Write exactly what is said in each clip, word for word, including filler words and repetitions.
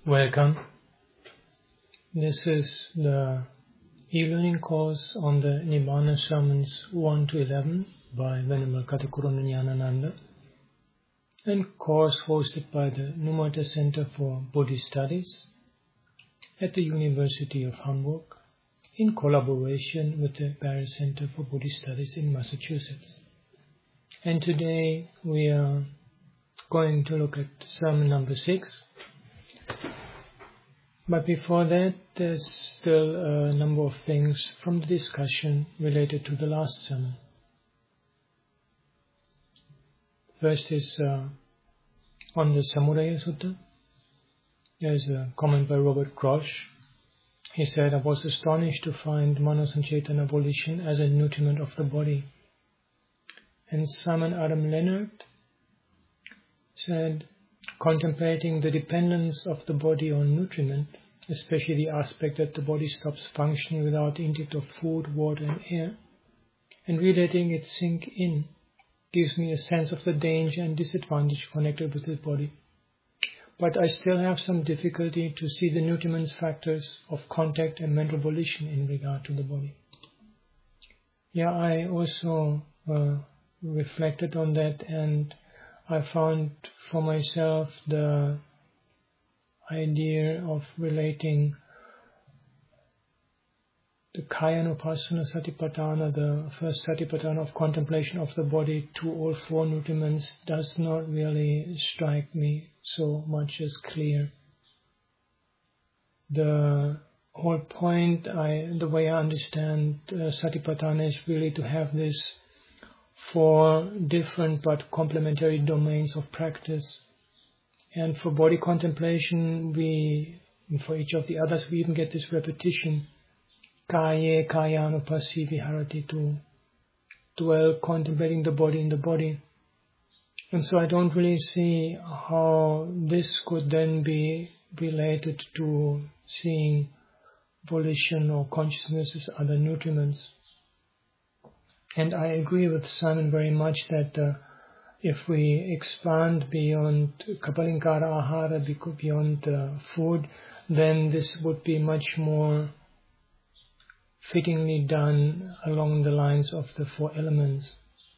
Welcome. This is the e-learning course on the Nibbana Sermons one to eleven by Venerable Katakurana Nyanananda, and course hosted by the Numata Center for Buddhist Studies at the University of Hamburg in collaboration with the Barre Center for Buddhist Studies in Massachusetts. And today we are going to look at sermon number six. But before that, there's still a number of things from the discussion related to the last sermon. First is uh, on the Samudaya Sutta. There's a comment by Robert Grosh. He said, I was astonished to find Manosanchetana volition as a nutriment of the body. And Simon Adam Leonard said, contemplating the dependence of the body on nutriment, especially the aspect that the body stops functioning without the intake of food, water and air, and really letting it sink in, gives me a sense of the danger and disadvantage connected with the body. But I still have some difficulty to see the nutriment factors of contact and mental volition in regard to the body. Yeah, I also uh, reflected on that, and I found for myself the idea of relating the Kayanupassana Satipatthana, the first Satipatthana of contemplation of the body, to all four nutriments does not really strike me so much as clear. The whole point, I, the way I understand uh, Satipatthana is really to have this four different but complementary domains of practice. And for body contemplation, we, for each of the others, we even get this repetition, kaye kayanupassi viharati, to dwell contemplating the body in the body. And so I don't really see how this could then be related to seeing volition or consciousness as other nutriments. And I agree with Simon very much that uh, if we expand beyond Kapalinkara Ahara, beyond uh, food, then this would be much more fittingly done along the lines of the four elements.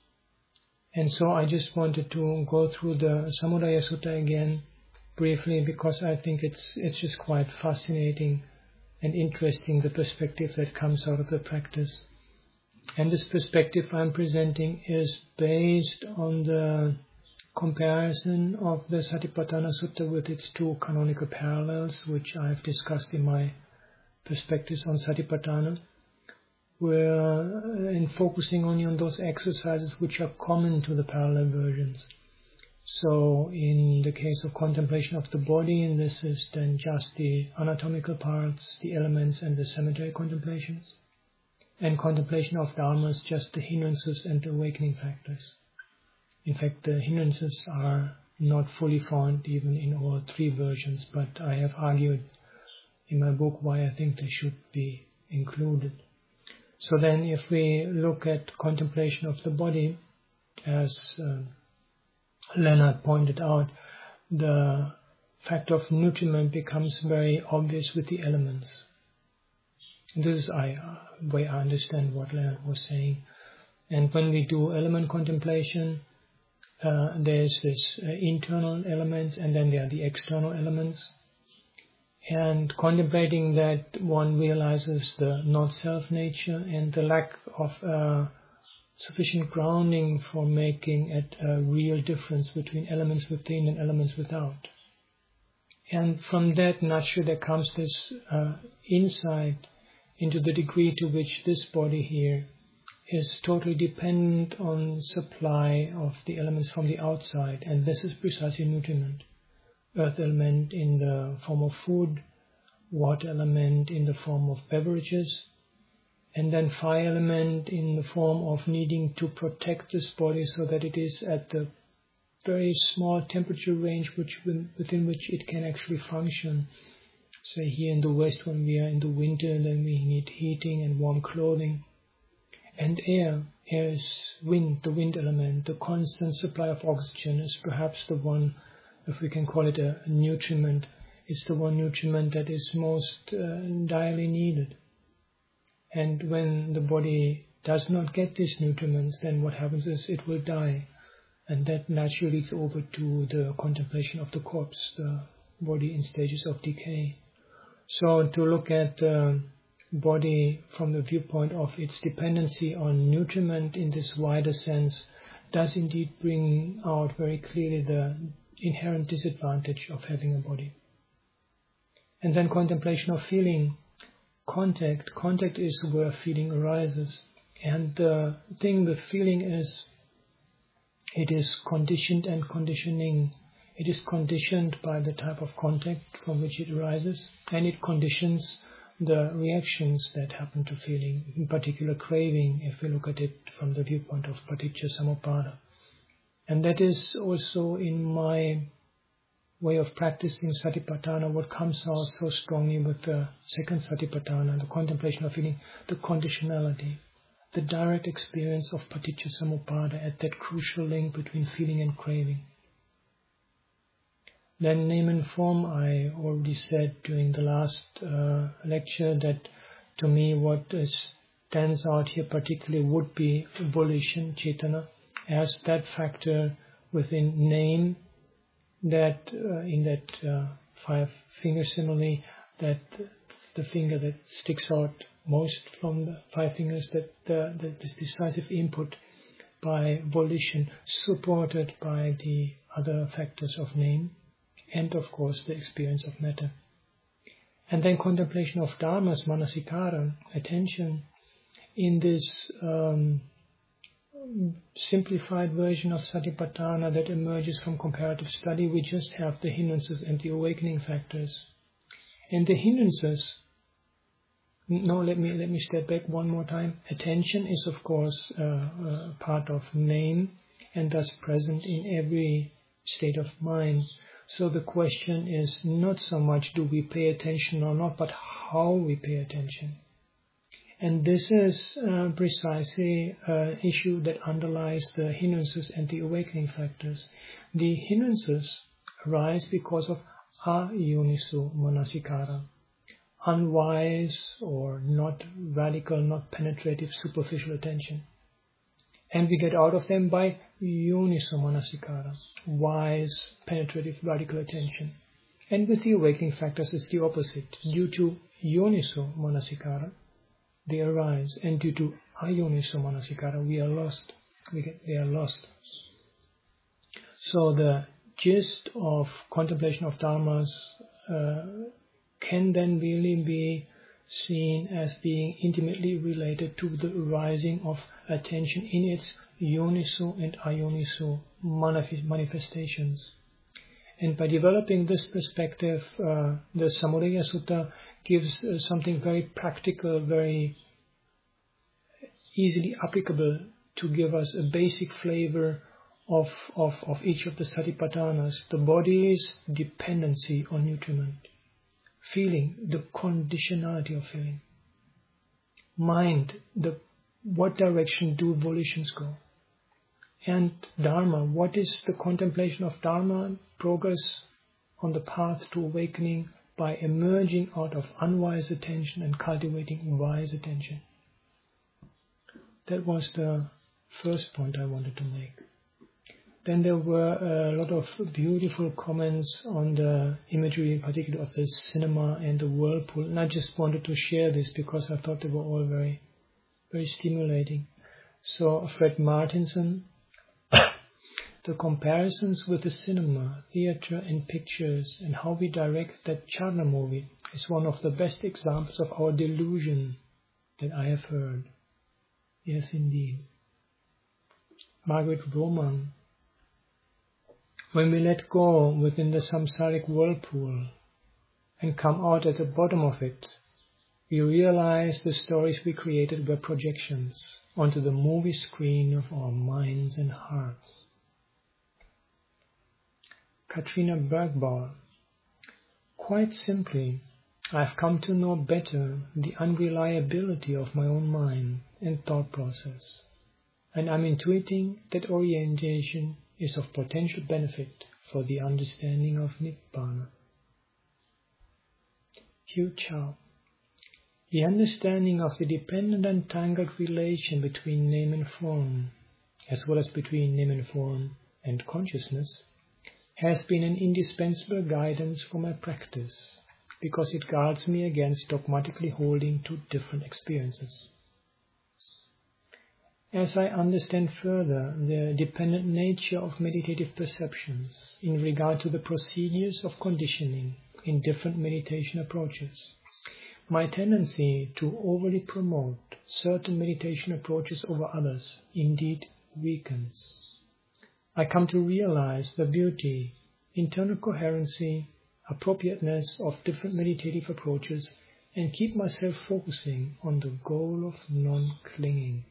And so I just wanted to go through the Samudaya Sutta again briefly, because I think it's it's just quite fascinating and interesting, the perspective that comes out of the practice. And this perspective I'm presenting is based on the comparison of the Satipatthana Sutta with its two canonical parallels, which I've discussed in my perspectives on Satipatthana, where in focusing only on those exercises which are common to the parallel versions. So in the case of contemplation of the body, and this is then just the anatomical parts, the elements and the cemetery contemplations. And contemplation of dharmas, just the hindrances and the awakening factors. In fact, the hindrances are not fully found even in all three versions, but I have argued in my book why I think they should be included. So then if we look at contemplation of the body, as uh, Leonard pointed out, the fact of nutriment becomes very obvious with the elements. This is the way I understand what Leonard was saying. And when we do element contemplation, uh, there's this uh, internal elements, and then there are the external elements. And contemplating that, one realizes the not-self nature and the lack of uh, sufficient grounding for making it a real difference between elements within and elements without. And from that, naturally, there comes this uh, insight into the degree to which this body here is totally dependent on supply of the elements from the outside, and this is precisely nutriment. Earth element in the form of food, water element in the form of beverages, and then fire element in the form of needing to protect this body so that it is at the very small temperature range which within which it can actually function. Say here in the West, when we are in the winter, then we need heating and warm clothing. And air, air is wind, the wind element. The constant supply of oxygen is perhaps the one, if we can call it a nutriment, is the one nutriment that is most uh, direly needed. And when the body does not get these nutriments, then what happens is it will die. And that naturally leads over to the contemplation of the corpse, the body in stages of decay. So to look at the body from the viewpoint of its dependency on nutriment in this wider sense does indeed bring out very clearly the inherent disadvantage of having a body. And then contemplation of feeling, contact. Contact is where feeling arises. And the thing with feeling is it is conditioned and conditioning. It is conditioned by the type of contact from which it arises, and it conditions the reactions that happen to feeling, in particular craving, if we look at it from the viewpoint of paticca samuppada. And that is also in my way of practicing satipatthana what comes out so strongly with the second satipatthana, the contemplation of feeling, the conditionality, the direct experience of paticca samuppada at that crucial link between feeling and craving. Then name and form, I already said during the last uh, lecture that to me what is, stands out here particularly would be volition, cetana, as that factor within name, that uh, in that uh, five finger simile, that the finger that sticks out most from the five fingers, that the, the, this decisive input by volition, supported by the other factors of name, and of course the experience of matter. And then contemplation of dharmas, manasikara, attention, in this um, simplified version of satipatthana that emerges from comparative study. We just have the hindrances and the awakening factors. And the hindrances, no, let me let me step back one more time. Attention is of course uh, uh, part of name and thus present in every state of mind. So the question is not so much do we pay attention or not, but how we pay attention. And this is uh, precisely an issue that underlies the hindrances and the awakening factors. The hindrances arise because of ayoniso manasikara, unwise or not radical, not penetrative, superficial attention. And we get out of them by yoniso manasikara, wise, penetrative, radical attention. And with the awakening factors, it's the opposite. Due to yoniso manasikara, they arise, and due to ayoniso manasikara, we are lost. We get, they are lost. So the gist of contemplation of dharmas uh, can then really be seen as being intimately related to the arising of attention in its yoniso and ayoniso manifestations. And by developing this perspective, uh, the Samudaya Sutta gives uh, something very practical, very easily applicable to give us a basic flavor of, of, of each of the satipatthanas. The body's dependency on nutriment. Feeling, the conditionality of feeling. Mind, the what direction do volitions go? And Dharma, what is the contemplation of Dharma? Progress on the path to awakening by emerging out of unwise attention and cultivating wise attention. That was the first point I wanted to make. Then there were a lot of beautiful comments on the imagery, in particular of the cinema and the whirlpool. And I just wanted to share this because I thought they were all very, very stimulating. So Fred Martinson, the comparisons with the cinema, theater and pictures and how we direct that Charna movie is one of the best examples of our delusion that I have heard. Yes, indeed. Margaret Roman, when we let go within the samsaric whirlpool and come out at the bottom of it, we realize the stories we created were projections onto the movie screen of our minds and hearts. Katrina Bergbauer, quite simply, I've come to know better the unreliability of my own mind and thought process, and I'm intuiting that orientation is of potential benefit for the understanding of Nibbana. Hugh Chow. The understanding of the dependent and tangled relation between name and form, as well as between name and form and consciousness, has been an indispensable guidance for my practice, because it guards me against dogmatically holding to different experiences. As I understand further the dependent nature of meditative perceptions in regard to the procedures of conditioning in different meditation approaches, my tendency to overly promote certain meditation approaches over others indeed weakens. I come to realize the beauty, internal coherency, appropriateness of different meditative approaches and keep myself focusing on the goal of non-clinging.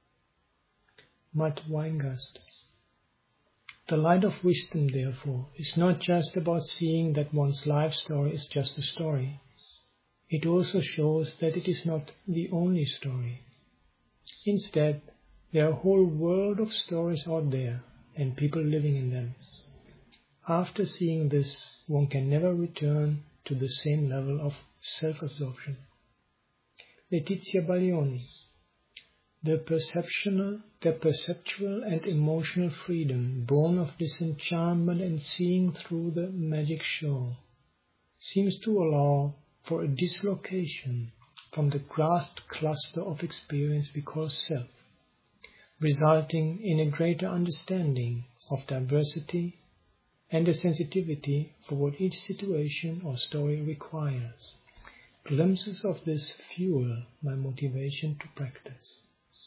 Matt Weingast. The light of wisdom, therefore, is not just about seeing that one's life story is just a story. It also shows that it is not the only story. Instead, there are a whole world of stories out there and people living in them. After seeing this, one can never return to the same level of self-absorption. Letizia Baglioni. The perceptual, the perceptual and emotional freedom born of disenchantment and seeing through the magic show seems to allow for a dislocation from the grasped cluster of experience we call self, resulting in a greater understanding of diversity and a sensitivity for what each situation or story requires. Glimpses of this fuel my motivation to practice.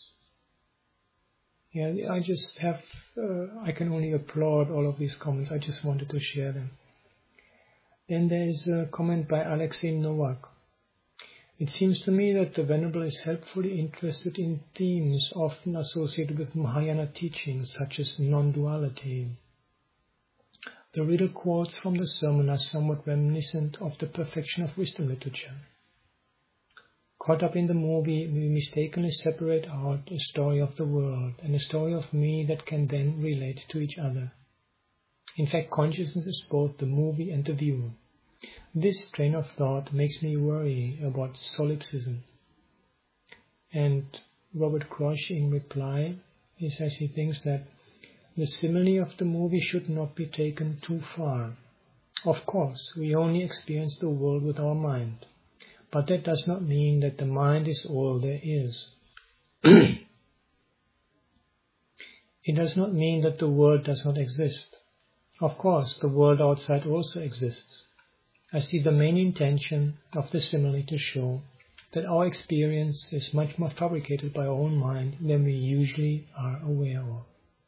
Yeah, I just have, uh, I can only applaud all of these comments. I just wanted to share them. Then there is a comment by Alexei Novak. It seems to me that the Venerable is helpfully interested in themes often associated with Mahayana teachings, such as non-duality. The riddle quotes from the sermon are somewhat reminiscent of the perfection of wisdom literature. Caught up in the movie, we mistakenly separate out a story of the world and a story of me that can then relate to each other. In fact, consciousness is both the movie and the viewer. This train of thought makes me worry about solipsism. And Robert Krosch, in reply, he says he thinks that the simile of the movie should not be taken too far. Of course, we only experience the world with our mind. But that does not mean that the mind is all there is. It does not mean that the world does not exist. Of course, the world outside also exists. I see the main intention of the simile to show that our experience is much more fabricated by our own mind than we usually are aware of.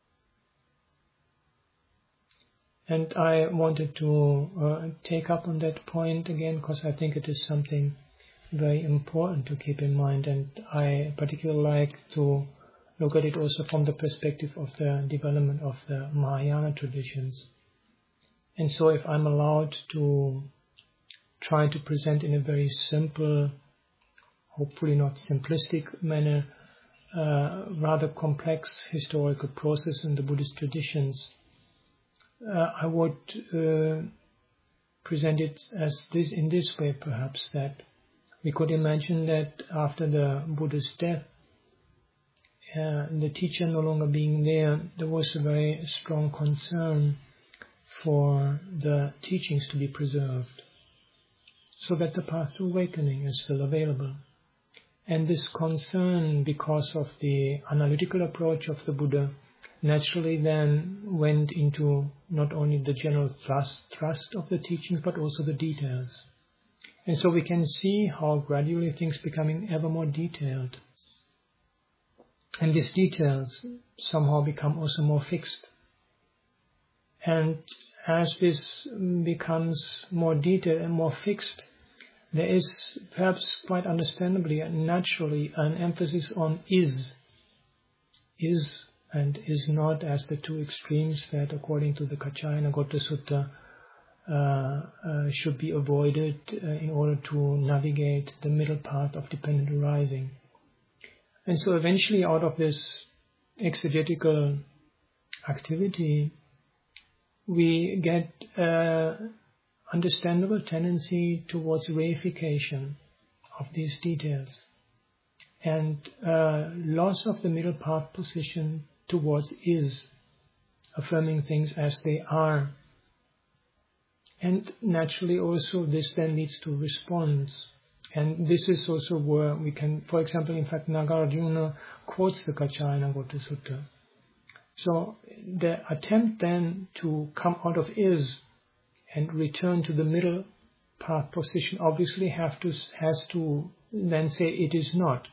And I wanted to uh, take up on that point again because I think it is something very important to keep in mind, and I particularly like to look at it also from the perspective of the development of the Mahayana traditions. And so if I'm allowed to try to present in a very simple, hopefully not simplistic manner, uh, rather complex historical process in the Buddhist traditions, uh, I would uh, present it as this in this way perhaps, that we could imagine that after the Buddha's death, uh, the teacher no longer being there, there was a very strong concern for the teachings to be preserved, so that the path to awakening is still available. And this concern, because of the analytical approach of the Buddha, naturally then went into not only the general thrust, thrust of the teachings, but also the details. And so we can see how gradually things becoming ever more detailed. And these details somehow become also more fixed. And as this becomes more detailed and more fixed, there is perhaps quite understandably and naturally an emphasis on is. Is and is not as the two extremes that, according to the Kaccayanagotta Sutta, Uh, uh, should be avoided uh, in order to navigate the middle path of dependent arising. And so eventually out of this exegetical activity, we get uh, understandable tendency towards reification of these details, and uh, loss of the middle path position towards is, affirming things as they are. And naturally also this then leads to response. And this is also where we can, for example, in fact, Nagarjuna quotes the Kaccayana Sutta. So the attempt then to come out of is and return to the middle path position obviously have to, has to then say it is not.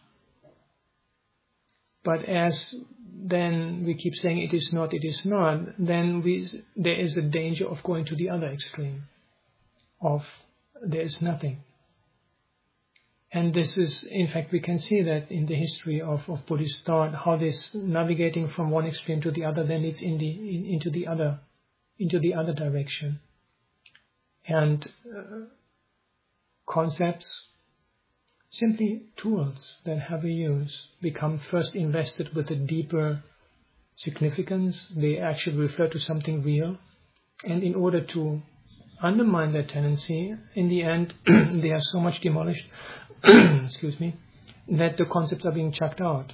But as then we keep saying it is not, it is not, then we, there is a danger of going to the other extreme, of there is nothing. And this is, in fact, we can see that in the history of, of Buddhist thought, how this navigating from one extreme to the other then leads in the, in, into the other, into the other direction. And uh, concepts, simply tools that have a use, become first invested with a deeper significance. They actually refer to something real. And in order to undermine that tendency, in the end, they are so much demolished, excuse me, that the concepts are being chucked out.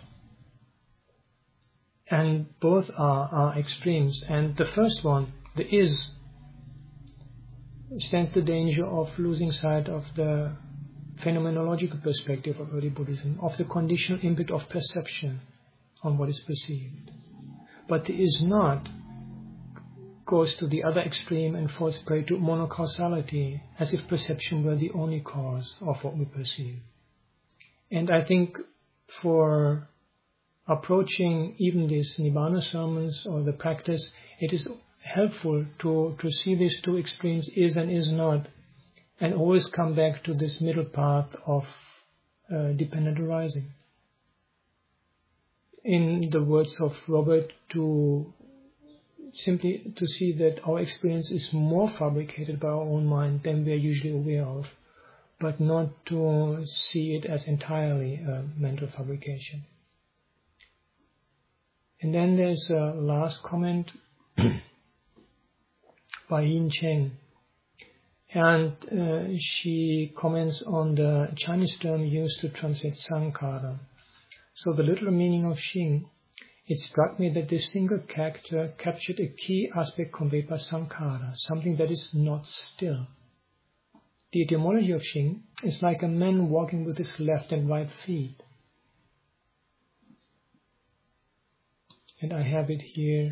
And both are, are extremes. And the first one, the is, stands the danger of losing sight of the phenomenological perspective of early Buddhism, of the conditional impact of perception on what is perceived. But the is not goes to the other extreme and falls prey to monocausality, as if perception were the only cause of what we perceive. And I think for approaching even these Nibbana sermons or the practice, it is helpful to, to see these two extremes, is and is not, and always come back to this middle path of uh, dependent arising. In the words of Robert, to simply to see that our experience is more fabricated by our own mind than we are usually aware of, but not to see it as entirely a mental fabrication. And then there's a last comment by Yin Cheng. And uh, she comments on the Chinese term used to translate sankhara. So the literal meaning of Xing, it struck me that this single character captured a key aspect conveyed by sankhara, something that is not still. The etymology of Xing is like a man walking with his left and right feet. And I have it here.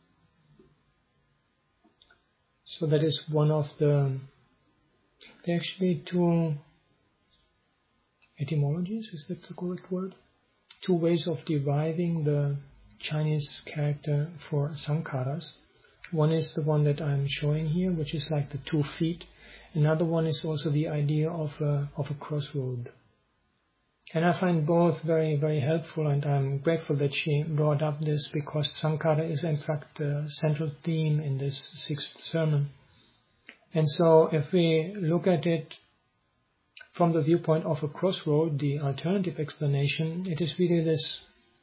So that is one of the... There are actually two etymologies, is that the correct word? Two ways of deriving the Chinese character for sankharas. One is the one that I'm showing here, which is like the two feet. Another one is also the idea of a, of a crossroad. And I find both very, very helpful, and I'm grateful that she brought up this, because sankhara is in fact the central theme in this sixth sermon. And so if we look at it from the viewpoint of a crossroad, the alternative explanation, it is really this,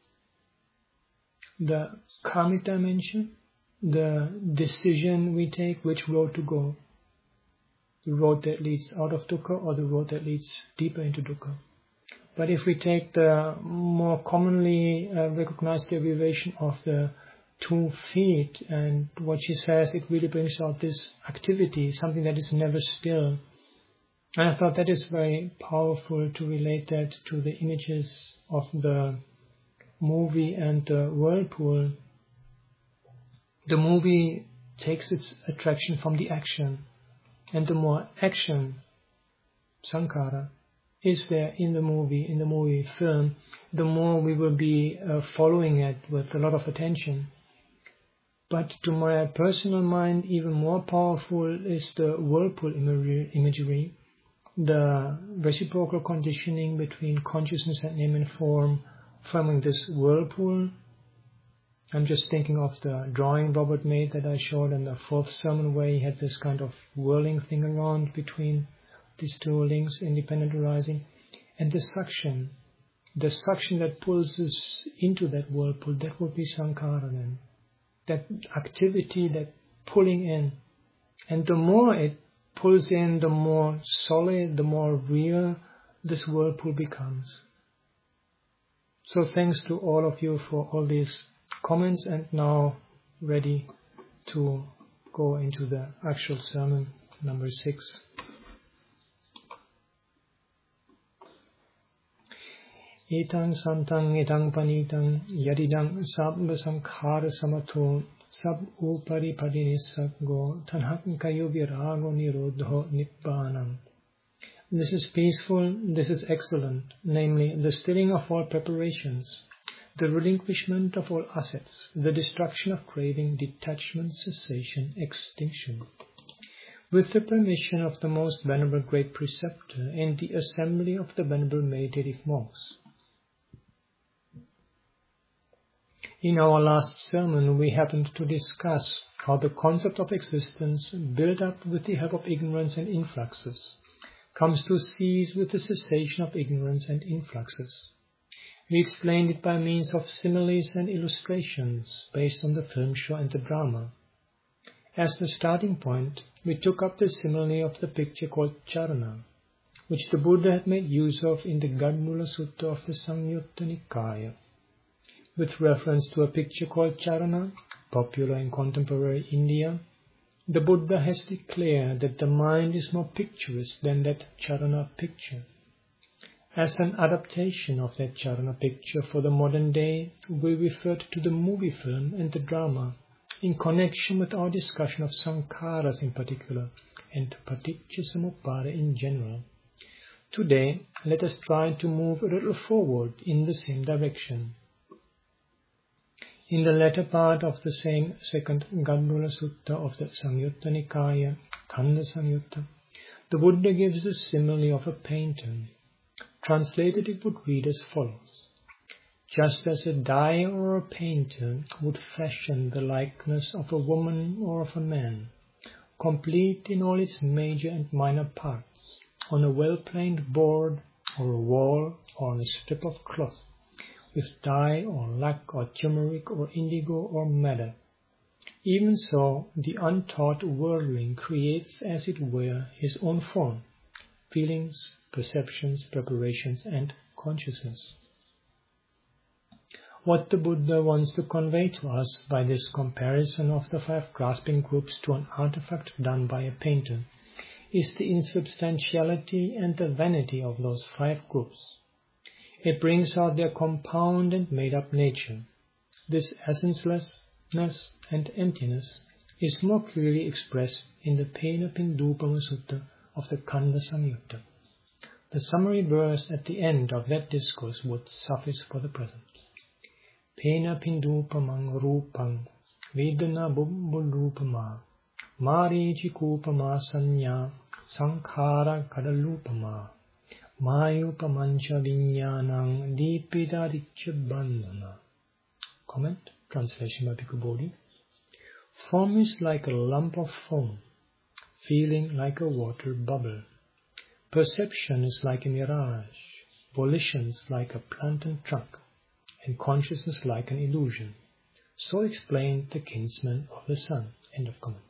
the karmic dimension, the decision we take which road to go, the road that leads out of dukkha or the road that leads deeper into dukkha. But if we take the more commonly uh, recognized derivation of the two feet, and what she says, it really brings out this activity, something that is never still. And I thought that is very powerful to relate that to the images of the movie and the whirlpool. The movie takes its attraction from the action, and the more action, sankhara, is there in the movie, in the movie film, the more we will be uh, following it with a lot of attention. But to my personal mind, even more powerful is the whirlpool imagery, the reciprocal conditioning between consciousness and name and form, forming this whirlpool. I'm just thinking of the drawing Robert made that I showed in the fourth sermon, where he had this kind of whirling thing around between these two links, independent arising, and the suction, the suction that pulls us into that whirlpool, that would be sankhara then. That activity, that pulling in. And the more it pulls in, the more solid, the more real this whirlpool becomes. So thanks to all of you for all these comments, and now ready to go into the actual sermon, number six. Etang santang etang panitang yadidang sabba sankhara samato sab upari padinisaggo tanhak kayo virago nirodho nibbanam. This is peaceful, this is excellent, namely the stilling of all preparations, the relinquishment of all assets, the destruction of craving, detachment, cessation, extinction. With the permission of the most venerable great preceptor and the assembly of the venerable meditative monks. In our last sermon, we happened to discuss how the concept of existence, built up with the help of ignorance and influxes, comes to cease with the cessation of ignorance and influxes. We explained it by means of similes and illustrations based on the film show and the drama. As the starting point, we took up the simile of the picture called Charana, which the Buddha had made use of in the Gadmula Sutta of the Samyutta Nikaya. With reference to a picture called Charana, popular in contemporary India, the Buddha has declared that the mind is more picturesque than that Charana picture. As an adaptation of that Charana picture for the modern day, we referred to the movie film and the drama in connection with our discussion of sankharas in particular and paticcasamuppada in general. Today, let us try to move a little forward in the same direction. In the latter part of the same second Gadmula Sutta of the Samyutta Nikaya, Kanda Samyutta, the Buddha gives the simile of a painter. Translated, it would read as follows. Just as a dyer or a painter would fashion the likeness of a woman or of a man, complete in all its major and minor parts, on a well-planed board or a wall or on a strip of cloth, with dye or lac or turmeric or indigo or madder. Even so, the untaught worldling creates, as it were, his own form, feelings, perceptions, preparations, and consciousness. What the Buddha wants to convey to us by this comparison of the five grasping groups to an artifact done by a painter is the insubstantiality and the vanity of those five groups. It brings out their compound and made-up nature. This essencelessness and emptiness is more clearly expressed in the Pena Pindupama Sutta of the Kanda Samyutta. The summary verse at the end of that discourse would suffice for the present. Pena Pindupamang Rupang Vedana Bubbulupama Mariji Kupama Sanya Sankhara Kadalupama Mayupamancha Vinyanang Dipidadicca Bandhana. Comment, translation by Bhikkhu Bodhi. Form is like a lump of foam, feeling like a water bubble. Perception is like a mirage, volitions like a plantain trunk, and consciousness like an illusion. So explained the kinsman of the sun. End of comment.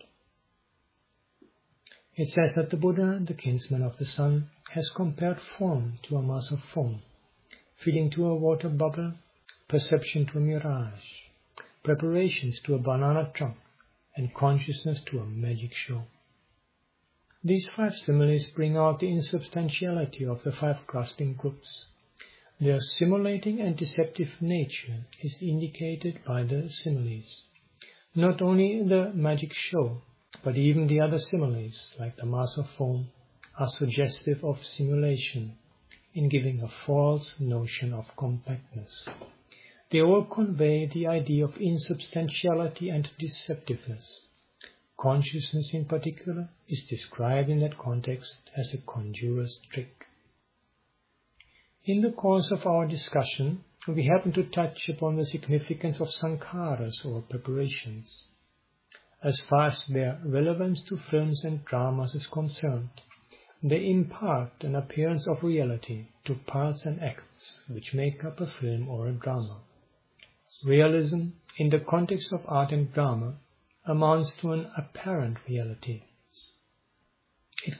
It says that the Buddha, the kinsman of the sun, has compared form to a mass of foam, feeling to a water bubble, perception to a mirage, preparations to a banana trunk, and consciousness to a magic show. These five similes bring out the insubstantiality of the five grasping groups. Their simulating and deceptive nature is indicated by the similes. Not only the magic show, but even the other similes, like the mass of foam, are suggestive of simulation in giving a false notion of compactness. They all convey the idea of insubstantiality and deceptiveness. Consciousness in particular is described in that context as a conjurer's trick. In the course of our discussion, we happen to touch upon the significance of sankharas or preparations. As far as their relevance to films and dramas is concerned, they impart an appearance of reality to parts and acts which make up a film or a drama. Realism, in the context of art and drama, amounts to an apparent reality. It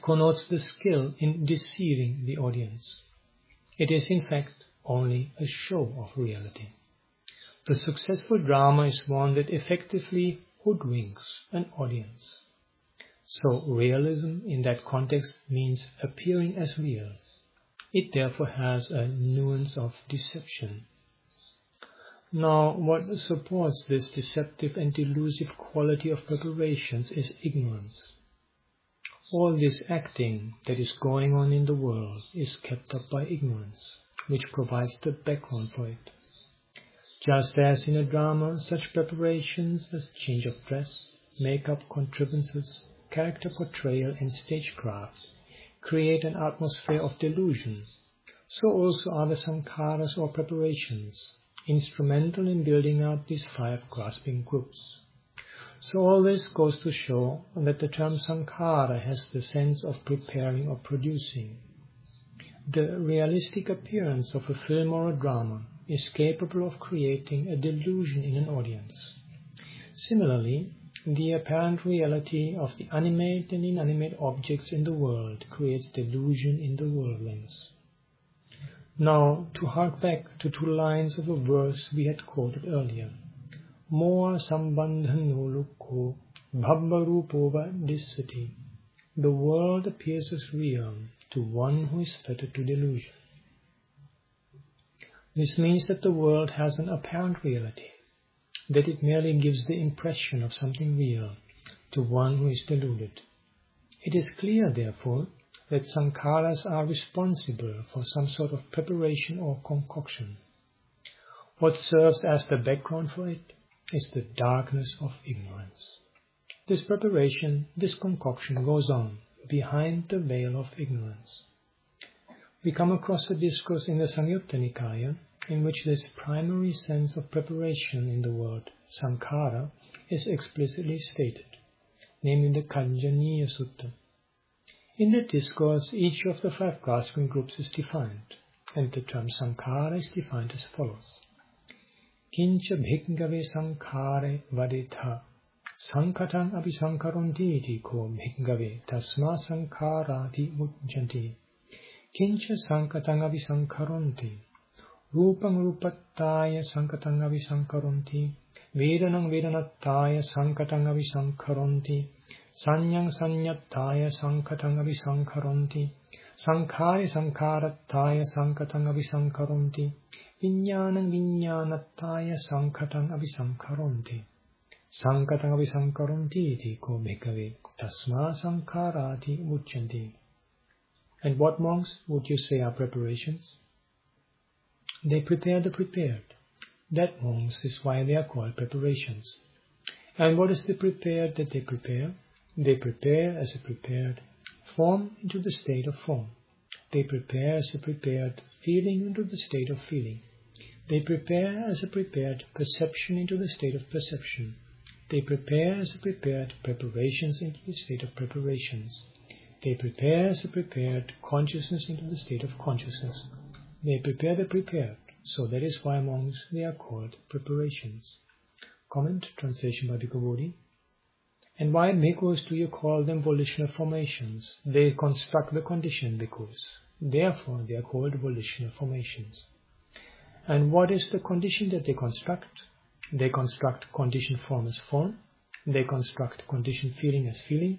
connotes the skill in deceiving the audience. It is in fact only a show of reality. The successful drama is one that effectively hoodwinks an audience. So realism in that context means appearing as real. It therefore has a nuance of deception. Now, what supports this deceptive and delusive quality of preparations is ignorance. All this acting that is going on in the world is kept up by ignorance, which provides the background for it. Just as in a drama, such preparations as change of dress, makeup contrivances, character portrayal and stagecraft create an atmosphere of delusion, so also are the sankharas or preparations, instrumental in building up these five grasping groups. So all this goes to show that the term sankhara has the sense of preparing or producing. The realistic appearance of a film or a drama is capable of creating a delusion in an audience. Similarly, the apparent reality of the animate and inanimate objects in the world creates delusion in the worldlings. Now, to hark back to two lines of a verse we had quoted earlier, Moha sambandhano lukho bhavvarupova dissati. The world appears as real to one who is fettered to delusion. This means that the world has an apparent reality, that it merely gives the impression of something real to one who is deluded. It is clear, therefore, that sankharas are responsible for some sort of preparation or concoction. What serves as the background for it is the darkness of ignorance. This preparation, this concoction goes on behind the veil of ignorance. We come across a discourse in the Samyutta Nikaya in which this primary sense of preparation in the word sankhara is explicitly stated, namely the Kanjaniya Sutta. In that discourse, each of the five grasping groups is defined, and the term sankhara is defined as follows. Kincha bhikkhave sankhare vadetha sankhatang abhisankaronti iti ko bhikkhave tasma sankharati mujjanti. Kincha sankhatang abhisankaronti rupang rupattaya sankhatang abhisankaronti vedanang vedanattaya sankhatang abhisankaronti sanyang sanyattaya sankhatang abhisankaronti sankhare sankharattaya sankhatang abhisankaronti viññānaṁ viññānattaya sankhatang abhisankaronti sankhatang abhisankaronti iti ko bhikkhave tasma sankharati mujjanti. And what, monks, would you say are preparations? They prepare the prepared. That, monks, is why they are called preparations. And what is the prepared that they prepare? They prepare as a prepared form into the state of form. They prepare as a prepared feeling into the state of feeling. They prepare as a prepared perception into the state of perception. They prepare as a prepared preparations into the state of preparations. They prepare as a prepared consciousness into the state of consciousness. They prepare the prepared, so that is why, monks, they are called preparations. Comment, translation by Bhikkhu Bodhi. And why, bhikkhus, do you call them volitional formations? They construct the condition, bhikkhus. Therefore, they are called volitional formations. And what is the condition that they construct? They construct conditioned form as form. They construct conditioned feeling as feeling.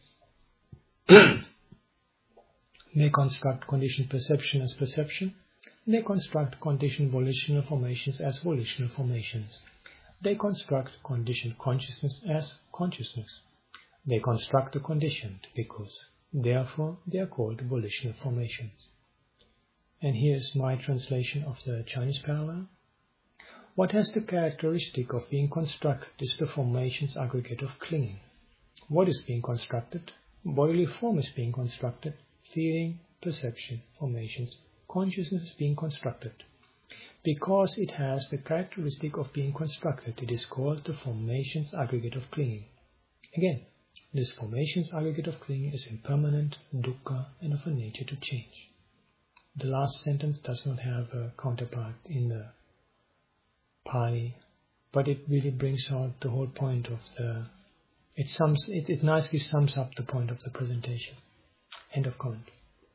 They construct conditioned perception as perception. They construct conditioned volitional formations as volitional formations. They construct conditioned consciousness as consciousness. They construct the conditioned because, therefore, they are called volitional formations. And here is my translation of the Chinese parallel. What has the characteristic of being constructed is the formation's aggregate of clinging. What is being constructed? Bodily form is being constructed. Feeling, perception, formations, consciousness is being constructed. Because it has the characteristic of being constructed, it is called the formation's aggregate of clinging. Again, this formation's aggregate of clinging is impermanent, dukkha, and of a nature to change. The last sentence does not have a counterpart in the Pali, but it really brings out the whole point of the, it sums, it, it nicely sums up the point of the presentation. End of comment.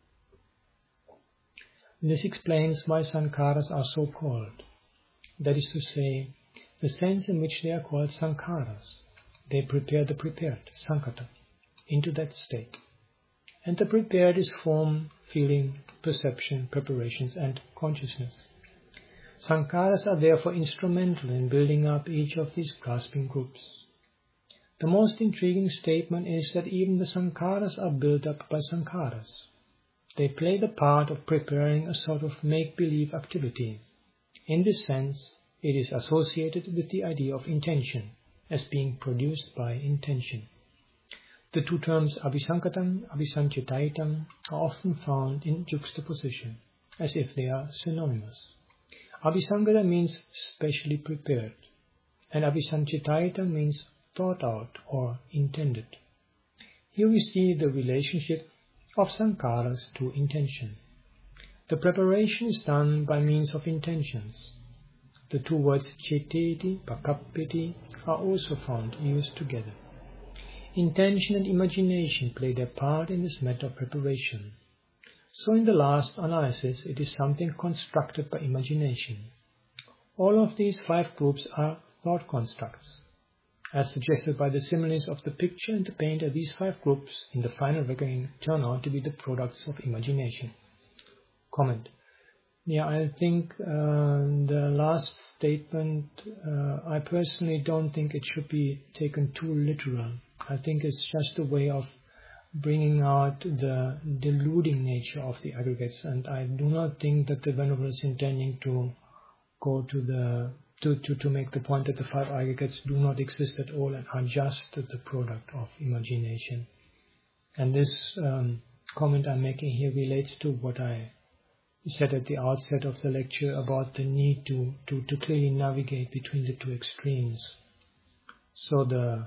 This explains why sankharas are so called. That is to say, the sense in which they are called sankharas. They prepare the prepared, sankhata, into that state. And the prepared is form, feeling, perception, preparations, and consciousness. Sankharas are therefore instrumental in building up each of these grasping groups. The most intriguing statement is that even the sankharas are built up by sankharas. They play the part of preparing a sort of make-believe activity. In this sense, it is associated with the idea of intention, as being produced by intention. The two terms abhisankatam, abhisanchitaitam are often found in juxtaposition, as if they are synonymous. Abhisankata means specially prepared, and abhisanchitaitam means thought out or intended. Here we see the relationship of sankharas to intention. The preparation is done by means of intentions. The two words ceteti, pakappeti are also found used together. Intention and imagination play their part in this matter of preparation. So in the last analysis, it is something constructed by imagination. All of these five groups are thought constructs. As suggested by the similes of the picture and the painter, these five groups in the final reckoning turn out to be the products of imagination. Comment. Yeah, I think uh, the last statement, uh, I personally don't think it should be taken too literal. I think it's just a way of bringing out the deluding nature of the aggregates, and I do not think that the Venerable is intending to go to the to, to, to make the point that the five aggregates do not exist at all and are just the product of imagination. And this um, comment I'm making here relates to what I said at the outset of the lecture about the need to, to, to clearly navigate between the two extremes. So the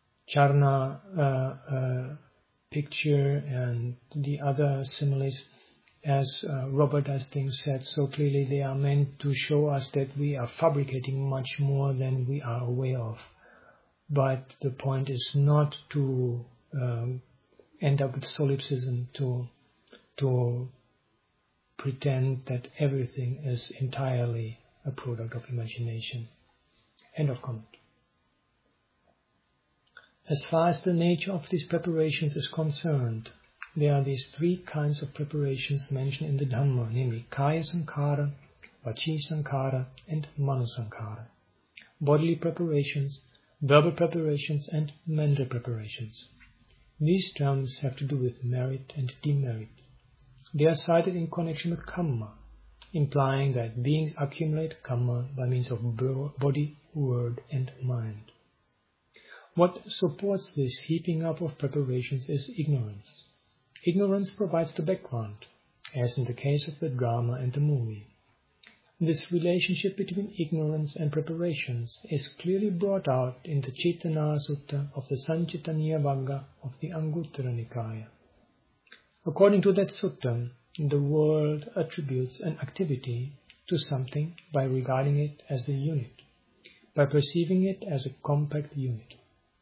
Charna uh, uh, picture and the other similes, as uh, Robert I think said so clearly, they are meant to show us that we are fabricating much more than we are aware of. But the point is not to um, end up with solipsism, to to pretend that everything is entirely a product of imagination. End of comment. As far as the nature of these preparations is concerned, there are these three kinds of preparations mentioned in the Dhamma, namely Kaya Sankhara, Vachi Sankhara, and Mano Sankhara. Bodily preparations, verbal preparations, and mental preparations. These terms have to do with merit and demerit. They are cited in connection with karma, implying that beings accumulate karma by means of body, word, and mind. What supports this heaping up of preparations is ignorance. Ignorance provides the background, as in the case of the drama and the movie. This relationship between ignorance and preparations is clearly brought out in the Cetana Sutta of the Sanchitaniya Vagga of the Anguttara Nikaya. According to that sutta, the world attributes an activity to something by regarding it as a unit, by perceiving it as a compact unit.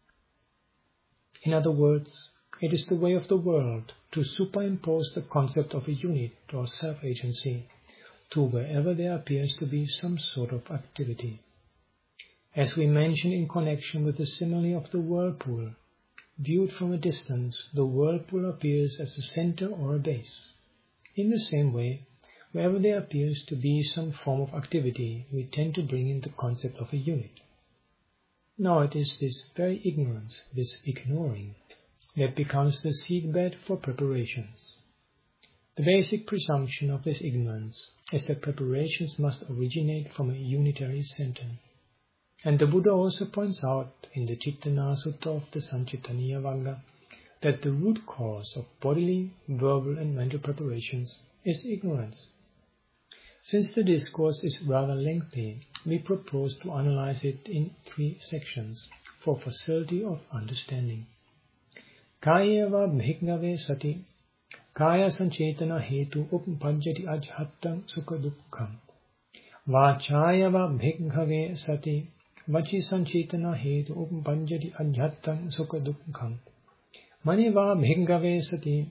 In other words, it is the way of the world to superimpose the concept of a unit or self-agency to wherever there appears to be some sort of activity. As we mentioned in connection with the simile of the whirlpool, viewed from a distance, the whirlpool appears as a center or a base. In the same way, wherever there appears to be some form of activity, we tend to bring in the concept of a unit. Now it is this very ignorance, this ignoring, that becomes the seedbed for preparations. The basic presumption of this ignorance is that preparations must originate from a unitary center. And the Buddha also points out in the Cetana Sutta of the Sanchitaniya Vagga that the root cause of bodily, verbal and mental preparations is ignorance. Since the discourse is rather lengthy, we propose to analyze it in three sections for facility of understanding. Kayeva bhiknave sati kaya sanchetana hetu uppajjati ajhattam sukha dukkham. Vachayava bhiknave sati vachi sanchetana hetu uppajjati ajhattam sukha dukkham. Maneva bhiknave sati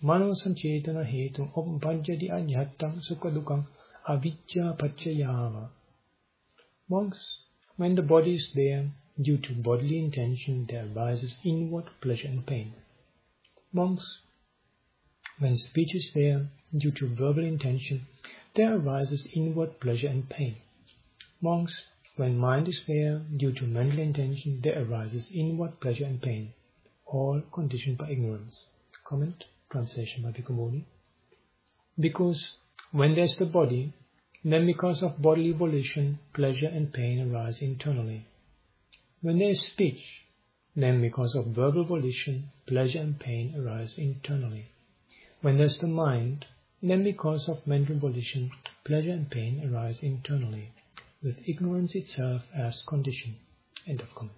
mano sancetana hetum uppajjati ajhattam sukha dukkam avijja paccayava. Monks, when the body is there, due to bodily intention, there arises inward pleasure and pain. Monks, when speech is there, due to verbal intention, there arises inward pleasure and pain. Monks, when mind is there, due to mental intention, there arises inward pleasure and pain, all conditioned by ignorance. Comment, translation by Bhikkhu Bodhi. Because when there is the body, then because of bodily volition, pleasure and pain arise internally. When there is speech, then because of verbal volition, pleasure and pain arise internally. When there is the mind, then because of mental volition, pleasure and pain arise internally, with ignorance itself as condition. End of comment.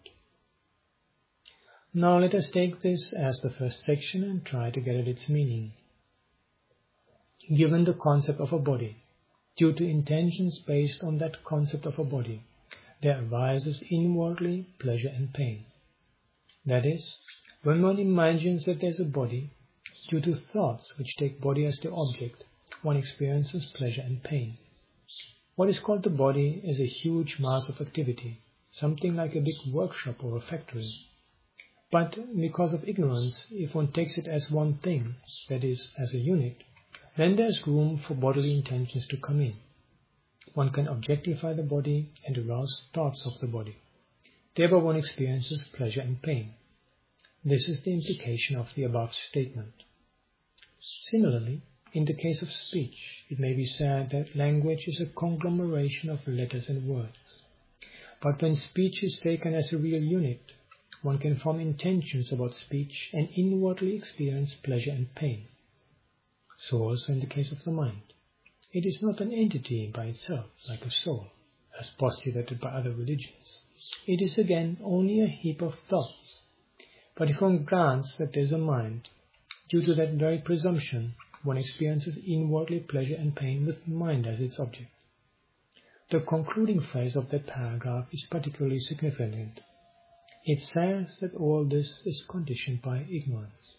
Now let us take this as the first section and try to get at its meaning. Given the concept of a body, due to intentions based on that concept of a body, there arises inwardly pleasure and pain. That is, when one imagines that there is a body, due to thoughts which take body as the object, one experiences pleasure and pain. What is called the body is a huge mass of activity, something like a big workshop or a factory. But because of ignorance, if one takes it as one thing, that is, as a unit, then there is room for bodily intentions to come in. One can objectify the body and arouse thoughts of the body. Thereby one experiences pleasure and pain. This is the implication of the above statement. Similarly, in the case of speech, it may be said that language is a conglomeration of letters and words. But when speech is taken as a real unit, one can form intentions about speech and inwardly experience pleasure and pain. So also in the case of the mind. It is not an entity by itself, like a soul, as postulated by other religions. It is again only a heap of thoughts. But if one grants that there is a mind, due to that very presumption, one experiences inwardly pleasure and pain with mind as its object. The concluding phrase of that paragraph is particularly significant. It says that all this is conditioned by ignorance.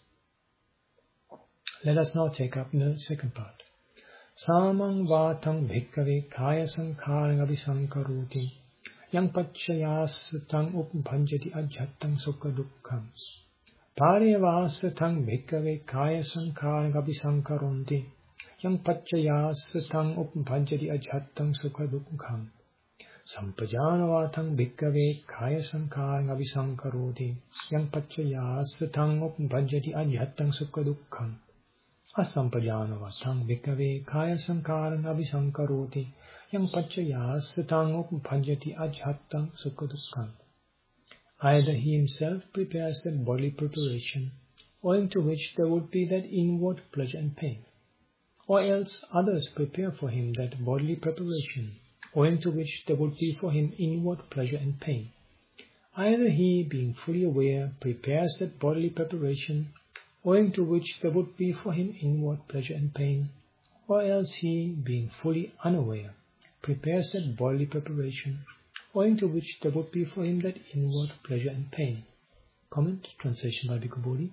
Let us now take up the second part. Samang vatang bhikkhave kaya sankharang abhisankaroti yang pacchayasatang uppajjati ajhattam sukha dukkham. Parevasatang bhikkhave kaya sankharang abhisankaronti yang pacchayasatang uppajjati ajhattam sukha dukkham. Sampajanavatang bhikkhave kaya sankharang abhisankaroti yang pacchayasatang uppajjati ajhattam sukha dukkham. Asampajanavatang bhikkhave kaya sankharang abhisankaroti yang pacchayasatang uppajjati ajhattam sukha dukkham. Either he himself prepares that bodily preparation, owing to which there would be that inward pleasure and pain, or else others prepare for him that bodily preparation, owing to which there would be for him inward pleasure and pain. Either he, being fully aware, prepares that bodily preparation, owing to which there would be for him inward pleasure and pain, or else he, being fully unaware, prepares that bodily preparation, owing to which there would be for him that inward pleasure and pain. Comment, translation by Bhikkhu Bodhi.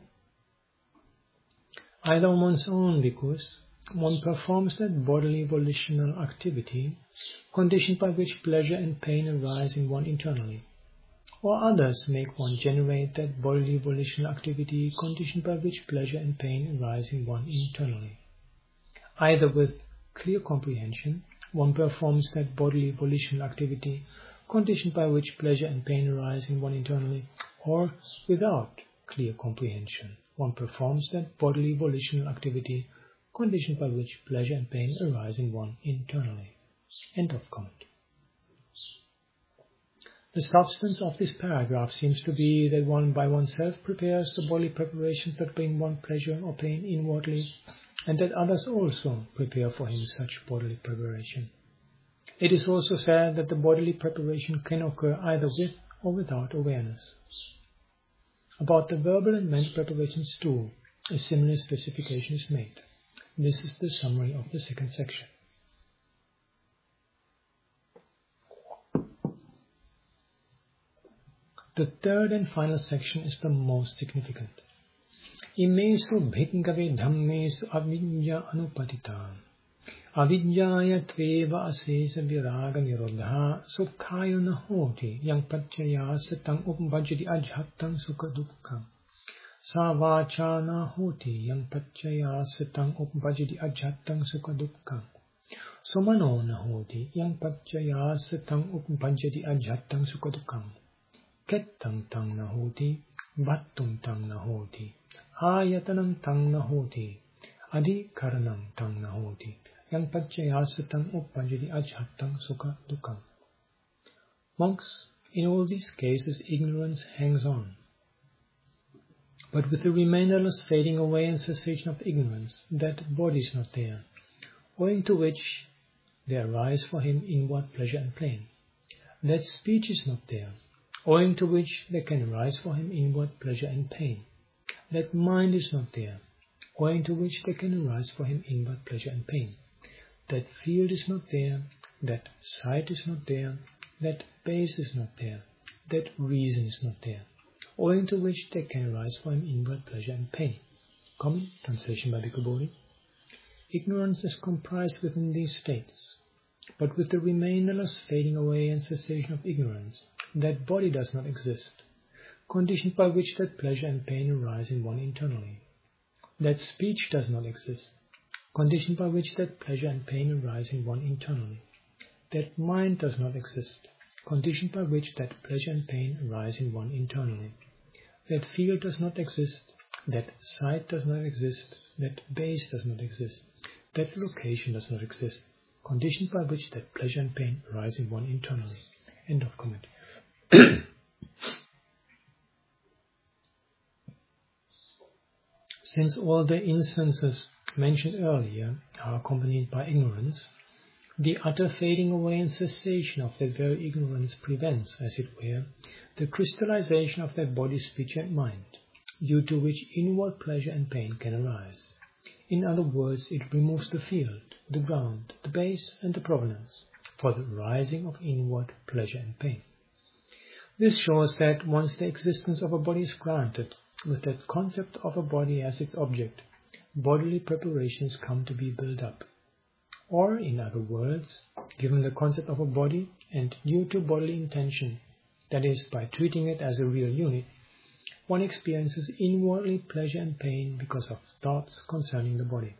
Either on one's own because one performs that bodily volitional activity, conditioned by which pleasure and pain arise in one internally, or others make one generate that bodily volitional activity, conditioned by which pleasure and pain arise in one internally. Either with clear comprehension, one performs that bodily volitional activity, conditioned by which pleasure and pain arise in one internally, or without clear comprehension, one performs that bodily volitional activity, conditioned by which pleasure and pain arise in one internally. End of comment. The substance of this paragraph seems to be that one by oneself prepares the bodily preparations that bring one pleasure or pain inwardly, and that others also prepare for him such bodily preparation. It is also said that the bodily preparation can occur either with or without awareness. About the verbal and mental preparations too, a similar specification is made. This is the summary of the second section. The third and final section is the most significant. Imesu bhikkhave dhammesu avidya anupatita. Avidyaya tveva asesa viraga nirodha sukhayo nahoti yang pacchayasa tang upbhajati ajhattam sukha dukkha. Sa vacha nahoti yang pacchayasa tang upbhajati ajhattam sukha dukkha. Sumano nahoti yang pacchayasa tang upbhajati ajhattam sukha dukkha. Kettam tang nahoti, vattum tang nahoti, ayatanam tang nahoti, adhikaranam tang nahoti. Yang pacchayasatang uppajati ajhattam sukha dukkam. Monks, in all these cases ignorance hangs on. But with the remainderless fading away and cessation of ignorance, that body is not there, owing to which there arise for him inward pleasure and pain. That speech is not there, owing to which there can arise for him inward pleasure and pain. That mind is not there, owing to which there can arise for him inward pleasure and pain. That field is not there, that sight is not there, that base is not there, that reason is not there, owing to which there can arise for him inward pleasure and pain. Common translation by Bhikkhu Bodhi. Ignorance is comprised within these states, but with the remainderless fading away and cessation of ignorance, that body does not exist, conditioned by which that pleasure and pain arise in one internally. That speech does not exist, conditioned by which that pleasure and pain arise in one internally. That mind does not exist, conditioned by which that pleasure and pain arise in one internally. That field does not exist, that sight does not exist, that base does not exist, that location does not exist, conditioned by which that pleasure and pain arise in one internally. End of comment. Since all the instances mentioned earlier are accompanied by ignorance, the utter fading away and cessation of that very ignorance prevents, as it were, the crystallization of that body, speech and mind, due to which inward pleasure and pain can arise. In other words, it removes the field, the ground, the base and the provenance for the arising of inward pleasure and pain. This shows that once the existence of a body is granted, with that concept of a body as its object, bodily preparations come to be built up. Or, in other words, given the concept of a body and due to bodily intention, that is, by treating it as a real unit, one experiences inwardly pleasure and pain because of thoughts concerning the body.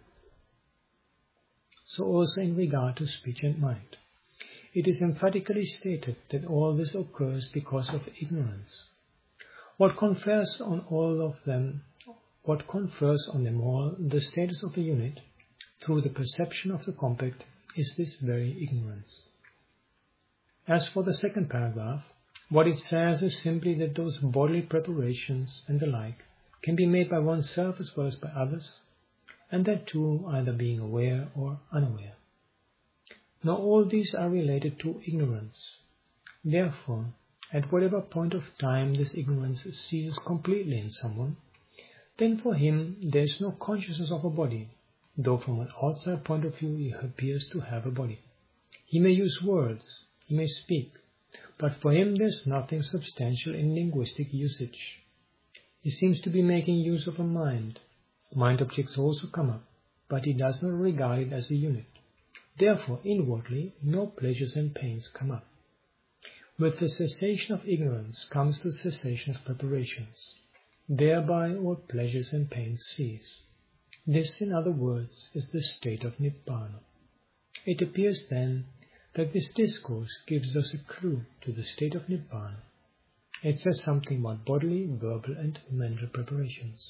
So also in regard to speech and mind. It is emphatically stated that all this occurs because of ignorance. What confers on all of them What confers on them all the status of a unit through the perception of the compact is this very ignorance. As for the second paragraph, what it says is simply that those bodily preparations and the like can be made by oneself as well as by others, and that too either being aware or unaware. Now all these are related to ignorance. Therefore, at whatever point of time this ignorance ceases completely in someone, then for him there is no consciousness of a body, though from an outside point of view he appears to have a body. He may use words, he may speak, but for him there is nothing substantial in linguistic usage. He seems to be making use of a mind. Mind objects also come up, but he does not regard it as a unit. Therefore, inwardly, no pleasures and pains come up. With the cessation of ignorance comes the cessation of preparations. Thereby all pleasures and pains cease. This, in other words, is the state of Nibbana. It appears then that this discourse gives us a clue to the state of Nibbana. It says something about bodily, verbal and mental preparations.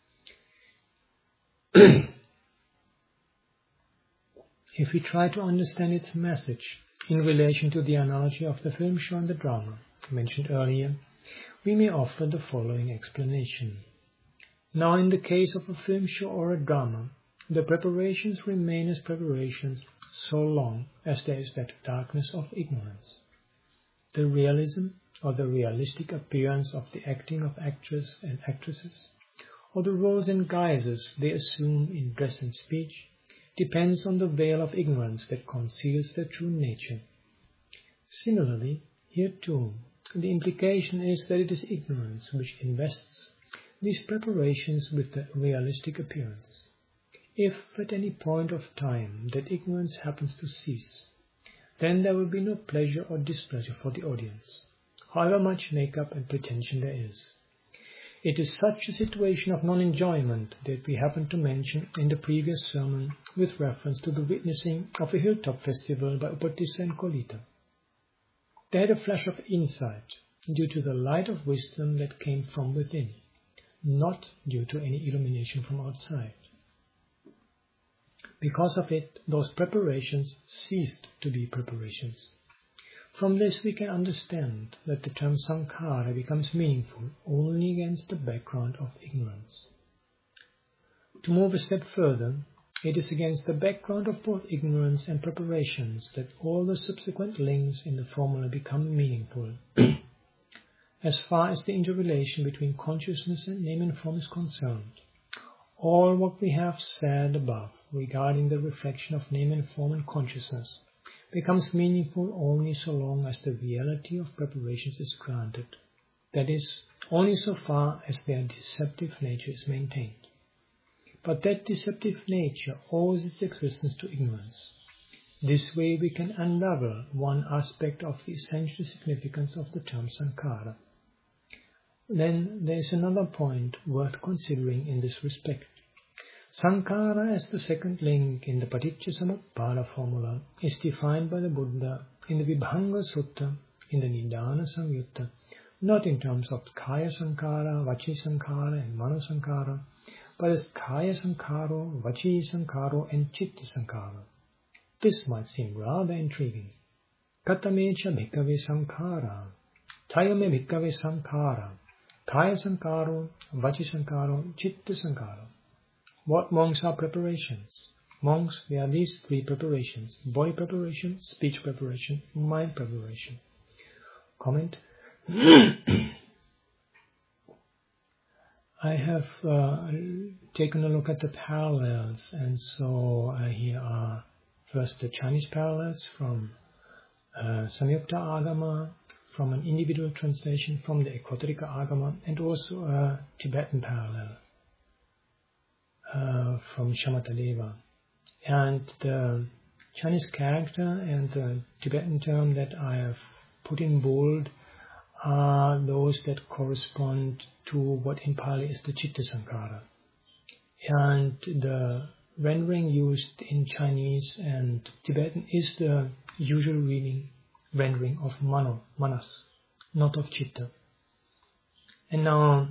If we try to understand its message in relation to the analogy of the film show and the drama mentioned earlier, we may offer the following explanation. Now, in the case of a film show or a drama, the preparations remain as preparations so long as there is that darkness of ignorance. The realism or the realistic appearance of the acting of actors and actresses, or the roles and guises they assume in dress and speech, depends on the veil of ignorance that conceals their true nature. Similarly, here too, the implication is that it is ignorance which invests these preparations with the realistic appearance. If at any point of time that ignorance happens to cease, then there will be no pleasure or displeasure for the audience, however much make-up and pretension there is. It is such a situation of non-enjoyment that we happened to mention in the previous sermon with reference to the witnessing of a hilltop festival by Upatissa and Kolita. They had a flash of insight due to the light of wisdom that came from within, not due to any illumination from outside. Because of it, those preparations ceased to be preparations. From this we can understand that the term sankhara becomes meaningful only against the background of ignorance. To move a step further, it is against the background of both ignorance and preparations that all the subsequent links in the formula become meaningful. As far as the interrelation between consciousness and name and form is concerned, all what we have said above regarding the reflection of name and form and consciousness becomes meaningful only so long as the reality of preparations is granted, that is, only so far as their deceptive nature is maintained. But that deceptive nature owes its existence to ignorance. This way we can unravel one aspect of the essential significance of the term sankhara. Then there is another point worth considering in this respect. Sankhara as the second link in the Paticcasamuppada formula is defined by the Buddha in the Vibhanga Sutta, in the Nidana Samyutta, not in terms of Kaya Sankhara, Vaci Sankhara and Mano Sankhara, but as Kaya Sankharo, Vaci Sankharo and Chitta Sankhara. This might seem rather intriguing. Katamecha bhikkhave sankhara, tayame bhikkhave sankhara, Kaya Sankharo, Vaci Sankharo, Chitta Sankhara. What monks are preparations? Monks, they are these three preparations: body preparation, speech preparation, mind preparation. Comment. I have uh, taken a look at the parallels, and so uh, here are first the Chinese parallels from uh, Samyukta Agama, from an individual translation from the Ekotrika Agama, and also a Tibetan parallel uh, from Shamatadeva. And the Chinese character and the Tibetan term that I have put in bold are those that correspond to what in Pali is the Chitta Sankhara. And the rendering used in Chinese and Tibetan is the usual reading rendering of Mano, Manas, not of Chitta. And now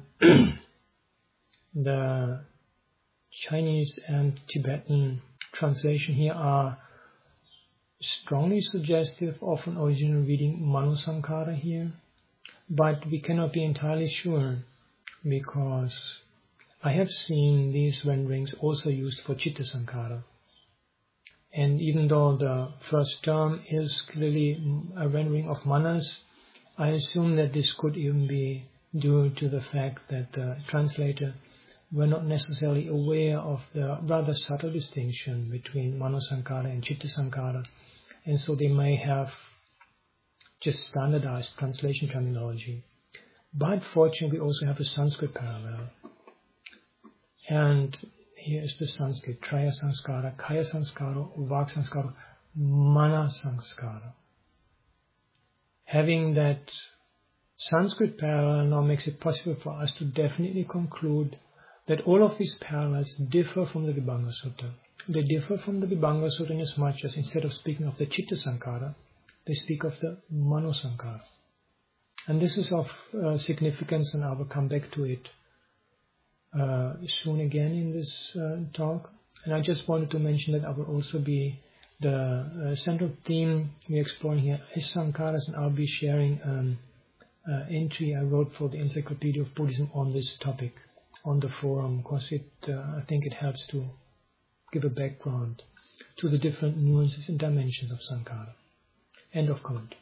the Chinese and Tibetan translation here are strongly suggestive of an original reading Mano Sankhara here, but we cannot be entirely sure because I have seen these renderings also used for Chitta Sankhara. And even though the first term is clearly a rendering of Manas, I assume that this could even be due to the fact that the translator were not necessarily aware of the rather subtle distinction between Mano Sankhara and Chitta Sankhara, and so they may have just standardized translation terminology. But fortunately, we also have a Sanskrit parallel. And here is the Sanskrit: Traya Sanskara, Kaya Sanskara, Vak Sanskara, Mana Sanskara. Having that Sanskrit parallel now makes it possible for us to definitely conclude that all of these parallels differ from the Vibhanga Sutta. They differ from the Vibhanga Sutta in as much as instead of speaking of the Chitta Sankhara, they speak of the Mano Sankhara. And this is of uh, significance, and I will come back to it uh, soon again in this uh, talk. And I just wanted to mention that I will also be, the uh, central theme we're exploring here is Sankharas, and I'll be sharing an um, uh, entry I wrote for the Encyclopedia of Buddhism on this topic on the forum, because it, uh, I think it helps to give a background to the different nuances and dimensions of Sankhara. End of comment.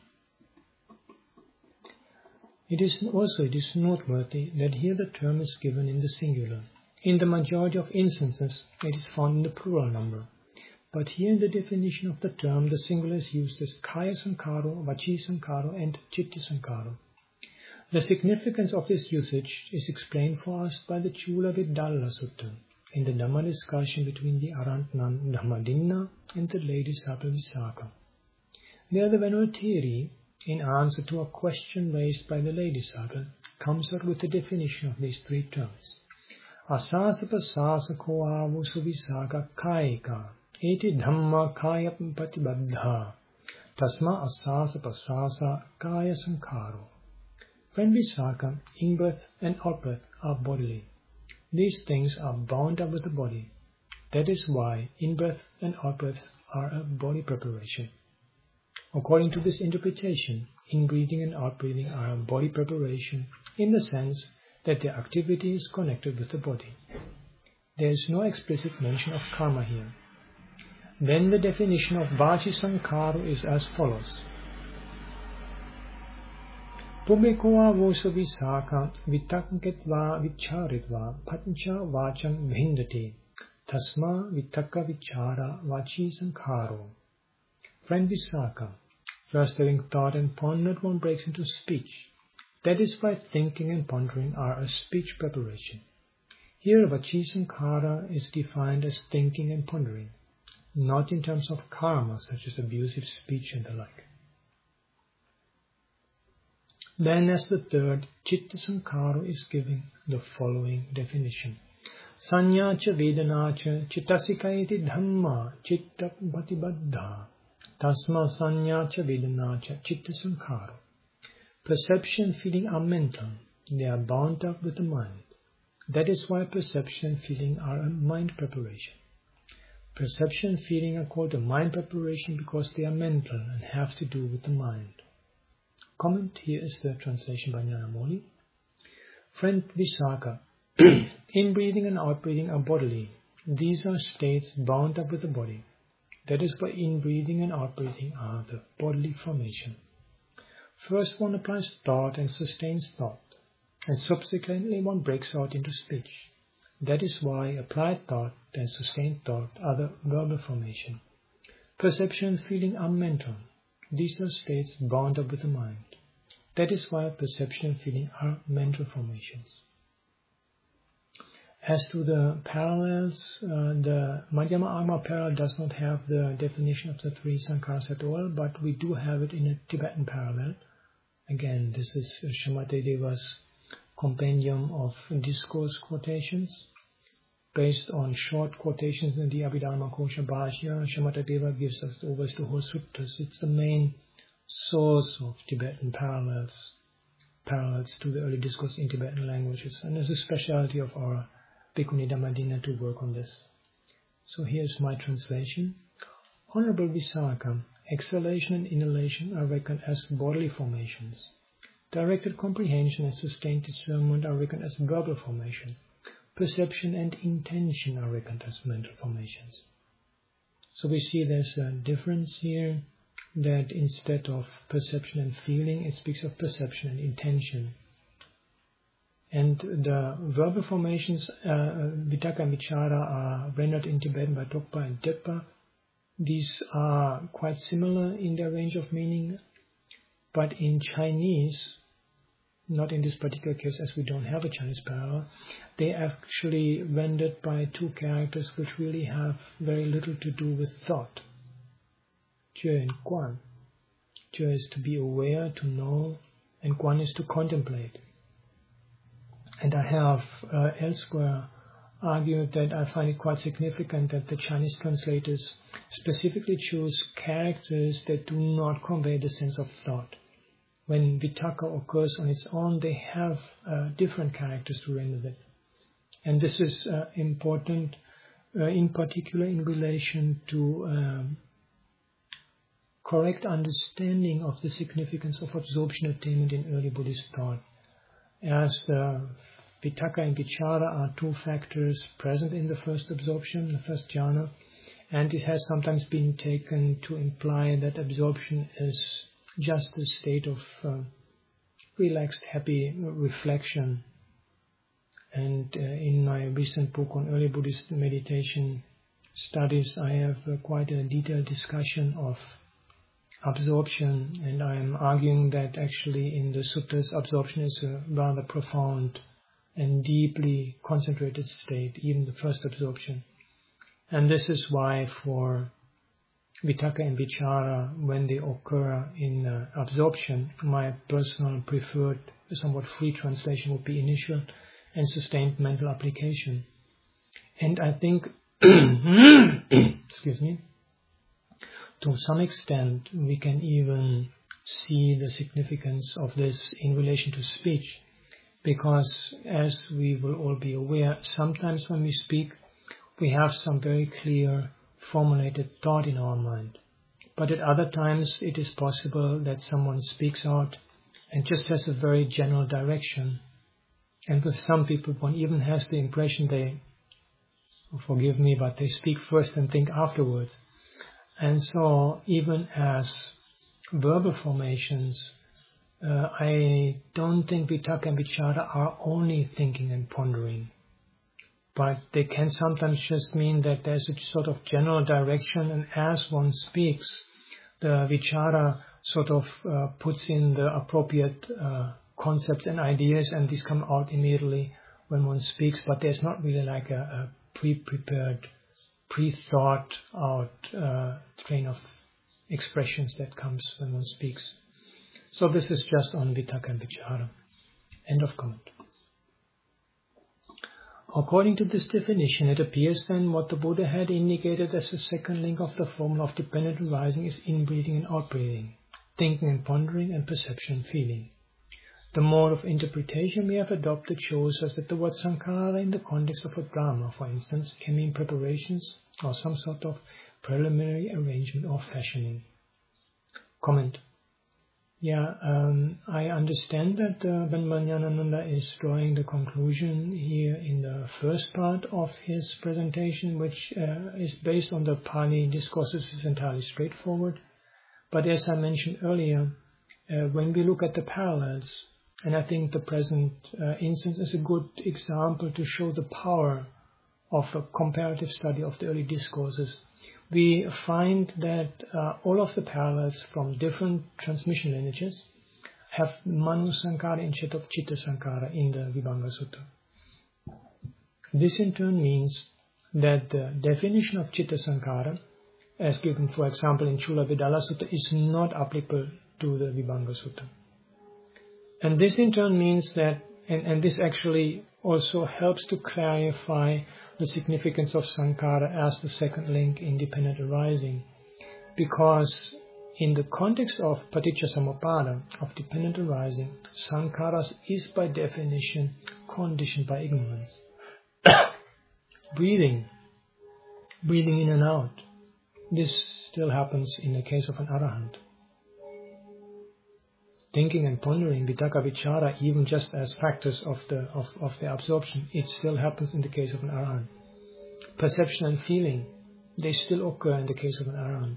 It is also it is noteworthy that here the term is given in the singular. In the majority of instances, it is found in the plural number. But here in the definition of the term, the singular is used as Kaya Sankharo, Vaci Sankharo, and Chitta Sankharo. The significance of this usage is explained for us by the Chula Vidalla Sutta in the Dhamma discussion between the Arahant Dhammadinna and the Lady Sapa Visakha. There the Venerable Thierry, in answer to a question raised by the Lady Sapa, comes out with the definition of these three terms. Asasapa sasako avusu visaka kaika eti dhamma kaya patibadha tasma asasapa sasa kaya sankharo. Friend Visakha, in-birth and out-birth are bodily. These things are bound up with the body. That is why in-birth and out-birth are a body preparation. According to this interpretation, in-breathing and out-breathing are a body preparation in the sense that their activity is connected with the body. There is no explicit mention of karma here. Then the definition of Vachi Sankharo is as follows. Pubekoa vosa visakha vitanketva vicharitva patncha vacham bhindati tasma vitaka vichara vachi sankharo. Friend Visakha, first having thought and pondered, one breaks into speech. That is why thinking and pondering are a speech preparation. Here vachi sankhara is defined as thinking and pondering, not in terms of karma such as abusive speech and the like. Then as the third, Chitta Sankhara is giving the following definition. Sanya cha vedana cha chittasika iti dhamma chitta patibadha tasma sanya cha vedana cha chitta sankhara. Perception and feeling are mental. They are bound up with the mind. That is why perception and feeling are a mind preparation. Perception and feeling are called a mind preparation because they are mental and have to do with the mind. Comment, here is the translation by Nyanamoli. Friend Visakha, in-breathing and out-breathing are bodily. These are states bound up with the body. That is why in-breathing and out-breathing are the bodily formation. First one applies thought and sustains thought, and subsequently one breaks out into speech. That is why applied thought and sustained thought are the verbal formation. Perception and feeling are mental. These are states bound up with the mind. That is why perception and feeling are mental formations. As to the parallels, uh, the Madhyama Agama parallel does not have the definition of the three sankharas at all, but we do have it in a Tibetan parallel. Again, this is Shamatha Deva's compendium of discourse quotations. Based on short quotations in the Abhidharma Kosha Bhashya, Shamatha Deva gives us over to whole suttas. It's the main source of Tibetan parallels, parallels to the early discourse in Tibetan languages. And it's a specialty of our Bhikkhuni Dhammadinna to work on this. So here's my translation. Honorable Visakha, exhalation and inhalation are reckoned as bodily formations. Directed comprehension and sustained discernment are reckoned as verbal formations. Perception and intention are reckoned as mental formations. So we see there's a difference here, that instead of perception and feeling, it speaks of perception and intention. And the verbal formations, uh, Vitaka and Vichara, are rendered in Tibetan by Tokpa and Tepa. These are quite similar in their range of meaning, but in Chinese, not in this particular case as we don't have a Chinese parallel, they actually rendered by two characters which really have very little to do with thought. Jue and Guan. Jue is to be aware, to know, and Guan is to contemplate. And I have uh, elsewhere argued that I find it quite significant that the Chinese translators specifically choose characters that do not convey the sense of thought. When Vitaka occurs on its own, they have uh, different characters to render it. And this is uh, important, uh, in particular in relation to um, correct understanding of the significance of absorption attainment in early Buddhist thought. As the Vitaka and Vichara are two factors present in the first absorption, the first jhana, and it has sometimes been taken to imply that absorption is just a state of uh, relaxed, happy reflection. And uh, in my recent book on early Buddhist meditation studies, I have uh, quite a detailed discussion of absorption, and I am arguing that actually in the suttas, absorption is a rather profound and deeply concentrated state, even the first absorption. And this is why for Vitakka and Vichara, when they occur in uh, absorption, my personal preferred, somewhat free translation would be initial and sustained mental application. And I think, excuse me, to some extent we can even see the significance of this in relation to speech, because as we will all be aware, sometimes when we speak, we have some very clear formulated thought in our mind. But at other times it is possible that someone speaks out and just has a very general direction. And with some people one even has the impression they, forgive me, but they speak first and think afterwards. And so even as verbal formations, uh, I don't think Vitakka and Vichara are only thinking and pondering. But they can sometimes just mean that there's a sort of general direction, and as one speaks, the vichara sort of uh, puts in the appropriate uh, concepts and ideas, and these come out immediately when one speaks, but there's not really like a, a pre-prepared, pre-thought out uh, train of expressions that comes when one speaks. So this is just on Vitakka and Vichara. End of comment. According to this definition, it appears then what the Buddha had indicated as the second link of the formula of dependent arising is inbreathing and outbreathing, thinking and pondering, and perception and feeling. The mode of interpretation we have adopted shows us that the word sankhara in the context of a drama, for instance, can mean preparations or some sort of preliminary arrangement or fashioning. Comment. Yeah, um, I understand that uh, Vajrayanananda is drawing the conclusion here in the first part of his presentation, which uh, is based on the Pali discourses, is entirely straightforward. But as I mentioned earlier, uh, when we look at the parallels, and I think the present uh, instance is a good example to show the power of a comparative study of the early discourses, we find that uh, all of the parallels from different transmission lineages have Manu Sankara instead of Chitta Sankara in the Vibhanga Sutta. This in turn means that the definition of Chitta Sankara, as given for example in Chula Vidala Sutta, is not applicable to the Vibhanga Sutta. And this in turn means that, and, and this actually also helps to clarify the significance of Sankara as the second link in dependent arising, because in the context of Paticca Samuppada, of dependent arising, Sankharas is by definition conditioned by ignorance. breathing, breathing in and out, this still happens in the case of an Arahant. Thinking and pondering, Vitakka, Vichara, even just as factors of the of, of the absorption, it still happens in the case of an Arahant. Perception and feeling, they still occur in the case of an Arahant.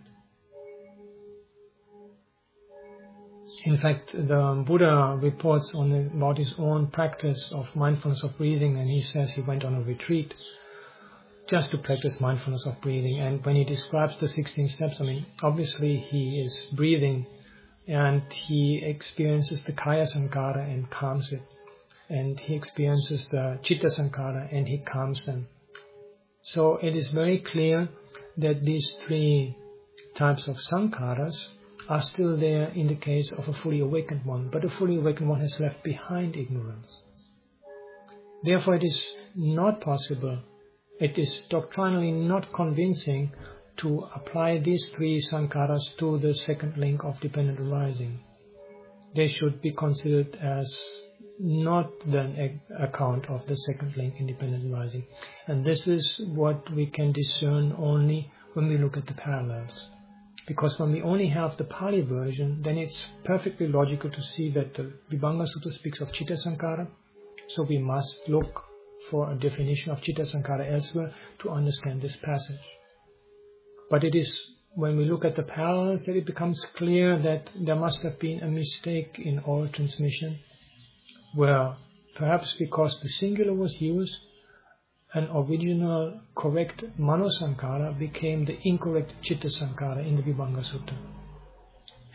In fact, the Buddha reports on about his own practice of mindfulness of breathing, and he says he went on a retreat just to practice mindfulness of breathing. And when he describes the sixteen steps, I mean, obviously he is breathing, and he experiences the Kaya Sankara and calms it. And he experiences the Chitta Sankara and he calms them. So it is very clear that these three types of Sankharas are still there in the case of a fully awakened one. But a fully awakened one has left behind ignorance. Therefore it is not possible, it is doctrinally not convincing to apply these three sankharas to the second link of dependent arising. They should be considered as not the account of the second link in dependent arising. And this is what we can discern only when we look at the parallels. Because when we only have the Pali version, then it's perfectly logical to see that the Vibhanga Sutta speaks of Chitta Sankara, so we must look for a definition of Chitta Sankara elsewhere to understand this passage. But it is when we look at the parallels that it becomes clear that there must have been a mistake in oral transmission, where perhaps because the singular was used, an original correct Mano Sankara became the incorrect Chitta Sankara in the Vibhanga Sutta.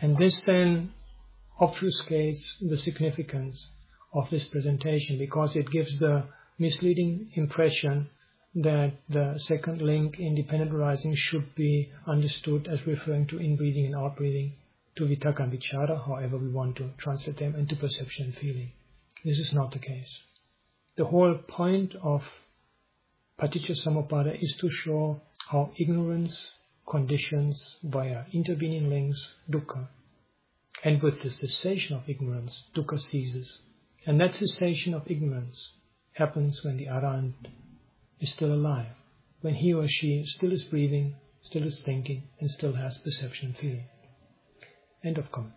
And this then obfuscates the significance of this presentation, because it gives the misleading impression that the second link, independent arising, should be understood as referring to in-breathing and out-breathing, to vitakka and vichara, however we want to translate them, and to perception and feeling. This is not the case. The whole point of Paticcasamuppada is to show how ignorance conditions via intervening links dukkha. And with the cessation of ignorance, dukkha ceases. And that cessation of ignorance happens when the arahant is still alive, when he or she still is breathing, still is thinking, and still has perception and feeling. End of comment.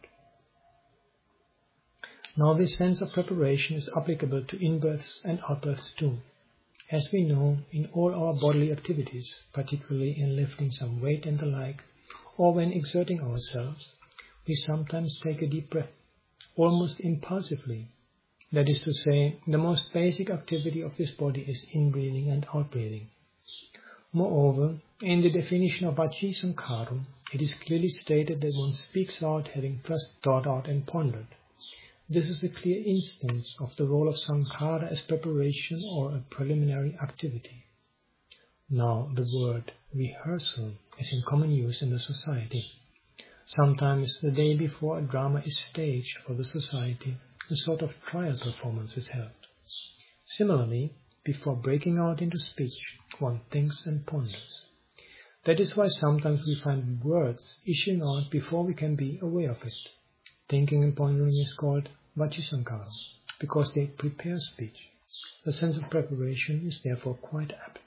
Now this sense of preparation is applicable to in-births and out-births too. As we know, in all our bodily activities, particularly in lifting some weight and the like, or when exerting ourselves, we sometimes take a deep breath, almost impulsively. That is to say, the most basic activity of this body is in-breathing and out-breathing. Moreover, in the definition of Vaci Sankharam, it is clearly stated that one speaks out having first thought out and pondered. This is a clear instance of the role of Sankhara as preparation or a preliminary activity. Now, the word rehearsal is in common use in the society. Sometimes the day before a drama is staged for the society, a sort of trial performance is held. Similarly, before breaking out into speech, one thinks and ponders. That is why sometimes we find words issuing out before we can be aware of it. Thinking and pondering is called Vacisankhara, because they prepare speech. The sense of preparation is therefore quite apt.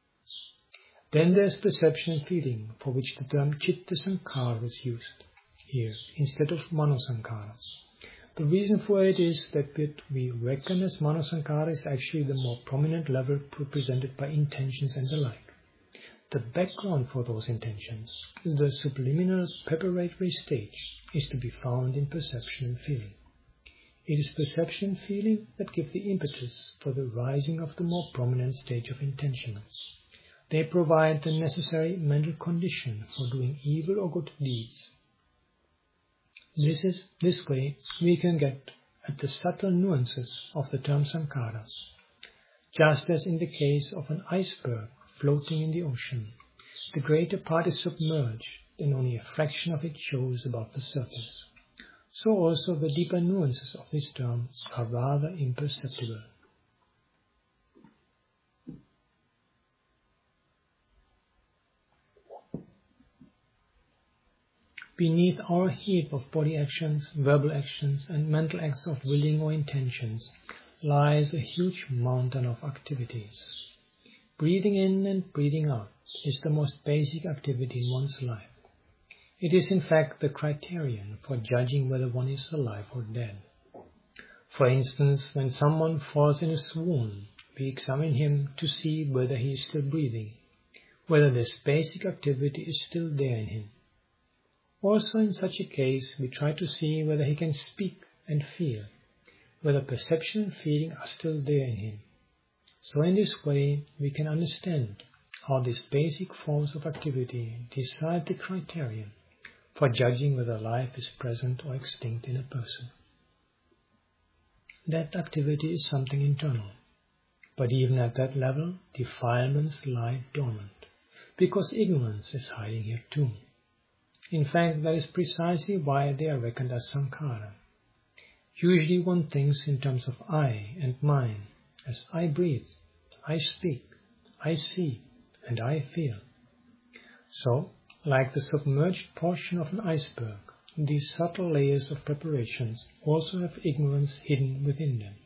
Then there is perception and feeling, for which the term Chitta Sankhara is used here, instead of Manosankhara. The reason for it is that what we reckon as Manosankhara is actually the more prominent level represented by intentions and the like. The background for those intentions, the subliminal preparatory stage, is to be found in perception and feeling. It is perception and feeling that give the impetus for the rising of the more prominent stage of intention. They provide the necessary mental condition for doing evil or good deeds. This is this way we can get at the subtle nuances of the term sankhara. Just as in the case of an iceberg floating in the ocean, the greater part is submerged and only a fraction of it shows above the surface. So also the deeper nuances of this term are rather imperceptible. Beneath our heap of body actions, verbal actions, and mental acts of willing or intentions lies a huge mountain of activities. Breathing in and breathing out is the most basic activity in one's life. It is in fact the criterion for judging whether one is alive or dead. For instance, when someone falls in a swoon, we examine him to see whether he is still breathing, whether this basic activity is still there in him. Also in such a case, we try to see whether he can speak and feel, whether perception and feeling are still there in him. So in this way, we can understand how these basic forms of activity decide the criterion for judging whether life is present or extinct in a person. That activity is something internal, but even at that level, defilements lie dormant, because ignorance is hiding here too. In fact, that is precisely why they are reckoned as sankhara. Usually one thinks in terms of I and mine, as I breathe, I speak, I see, and I feel. So, like the submerged portion of an iceberg, these subtle layers of preparations also have ignorance hidden within them.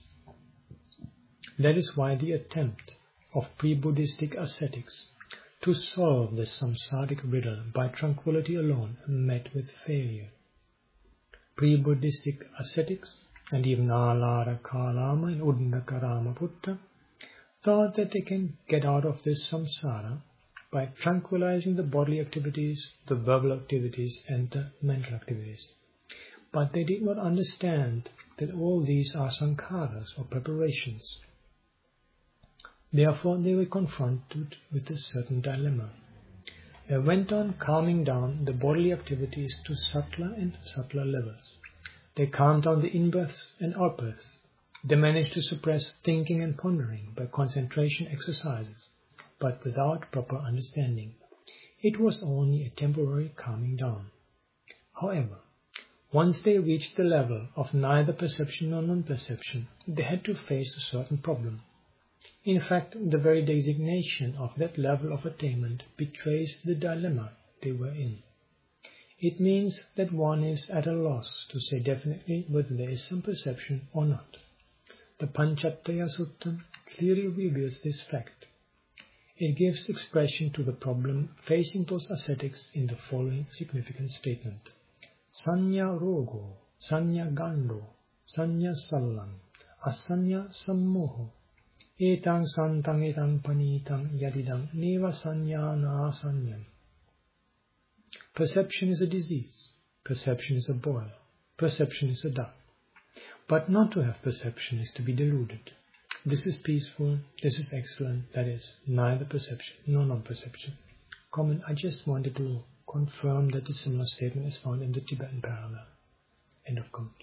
That is why the attempt of pre-Buddhistic ascetics to solve this samsaric riddle by tranquility alone met with failure. Pre-Buddhistic ascetics, and even Alara Kalama and Uddaka Buddha, thought that they can get out of this samsara by tranquilizing the bodily activities, the verbal activities, and the mental activities. But they did not understand that all these are sankharas or preparations. Therefore they were confronted with a certain dilemma. They went on calming down the bodily activities to subtler and subtler levels. They calmed down the in-breaths and out-breaths. They managed to suppress thinking and pondering by concentration exercises, but without proper understanding. It was only a temporary calming down. However, once they reached the level of neither perception nor non-perception, they had to face a certain problem. In fact, the very designation of that level of attainment betrays the dilemma they were in. It means that one is at a loss to say definitely whether there is some perception or not. The Panchataya Sutta clearly reveals this fact. It gives expression to the problem facing those ascetics in the following significant statement. Sanya rogo, sanya gando, sanya sallam, asanya sammoho, etang santang etang panitang yadidang neva sanya na sanyam. Perception is a disease, perception is a boil, perception is a dark. But not to have perception is to be deluded. This is peaceful, this is excellent, that is, neither perception nor non-perception. Comment, I just wanted to confirm that a similar statement is found in the Tibetan parallel. End of comment.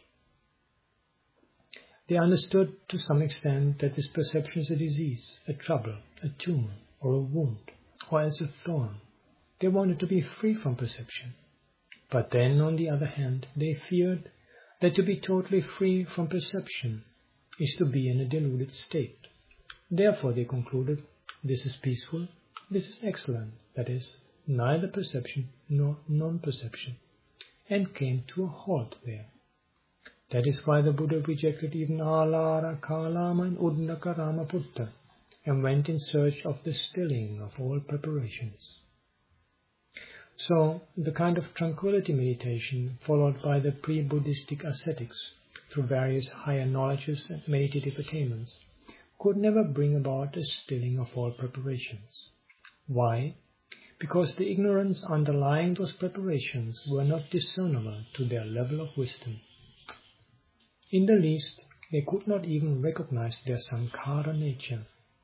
They understood to some extent that this perception is a disease, a trouble, a tumor, or a wound, or else a thorn. They wanted to be free from perception. But then, on the other hand, they feared that to be totally free from perception is to be in a deluded state. Therefore, they concluded, this is peaceful, this is excellent, that is, neither perception nor non-perception, and came to a halt there. That is why the Buddha rejected even Alara, Kalama, and Uddaka Ramaputta, and went in search of the stilling of all preparations. So, the kind of tranquility meditation followed by the pre-Buddhistic ascetics through various higher knowledges and meditative attainments could never bring about a stilling of all preparations. Why? Because the ignorance underlying those preparations were not discernible to their level of wisdom. In the least, they could not even recognize their sankhara nature.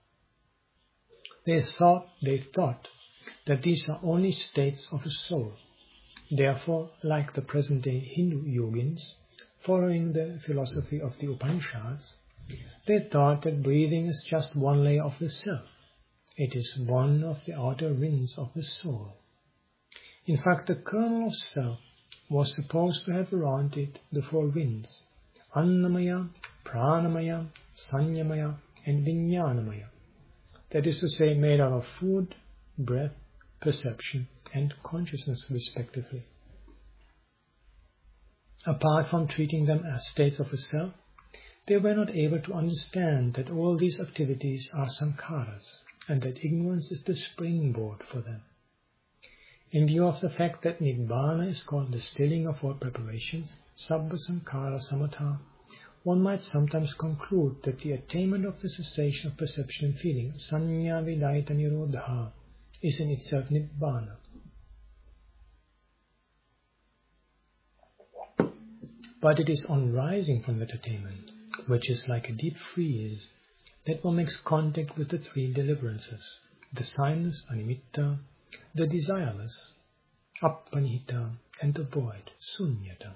They thought, they thought that these are only states of the soul. Therefore, like the present-day Hindu yogins, following the philosophy of the Upanishads, they thought that breathing is just one layer of the self. It is one of the outer rings of the soul. In fact, the kernel of self was supposed to have around it the four winds, Annamaya, Pranamaya, Sanyamaya, and Vijnanamaya. That is to say, made out of food, breath, perception, and consciousness respectively. Apart from treating them as states of the self, they were not able to understand that all these activities are sankharas, and that ignorance is the springboard for them. In view of the fact that Nibbana is called the stilling of all preparations, Sabba Sankhara Samatha, one might sometimes conclude that the attainment of the cessation of perception and feeling, Sanya Vidaita Nirodha, is in itself Nibbana. But it is on rising from that attainment, which is like a deep freeze, that one makes contact with the three deliverances, the signless, Animitta, the desireless, Appanihita, and the void, Sunyata.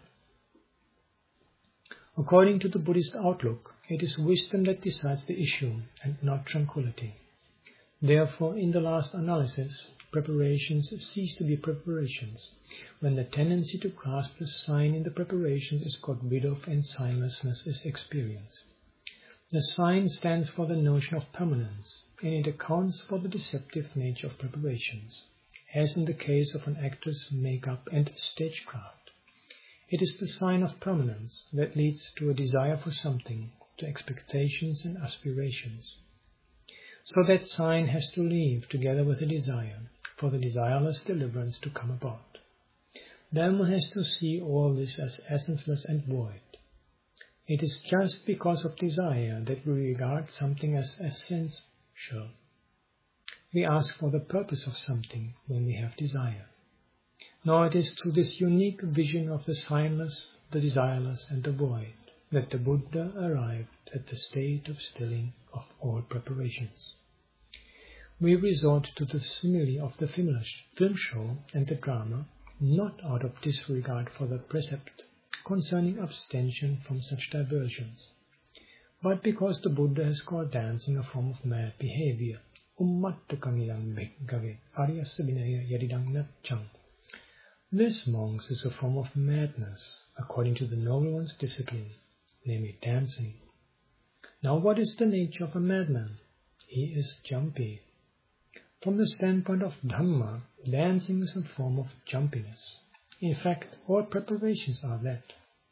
According to the Buddhist outlook, it is wisdom that decides the issue and not tranquility. Therefore, in the last analysis, preparations cease to be preparations, when the tendency to grasp the sign in the preparations is got rid of and signlessness is experienced. The sign stands for the notion of permanence, and it accounts for the deceptive nature of preparations, as in the case of an actor's makeup and stagecraft. It is the sign of permanence that leads to a desire for something, to expectations and aspirations. So that sign has to leave together with the desire, for the desireless deliverance to come about. Then one has to see all this as essenceless and void. It is just because of desire that we regard something as essential. We ask for the purpose of something when we have desire. Now it is through this unique vision of the signless, the desireless, and the void that the Buddha arrived at the state of stilling of all preparations. We resort to the simile of the film show and the drama, not out of disregard for the precept concerning abstention from such diversions, but because the Buddha has called dancing a form of mad behavior. Ummattakangilang bhikkave ariyassa vinaya yadidang natchang. This, monks, is a form of madness, according to the noble one's discipline, namely dancing. Now what is the nature of a madman? He is jumpy. From the standpoint of Dhamma, dancing is a form of jumpiness. In fact, all preparations are that.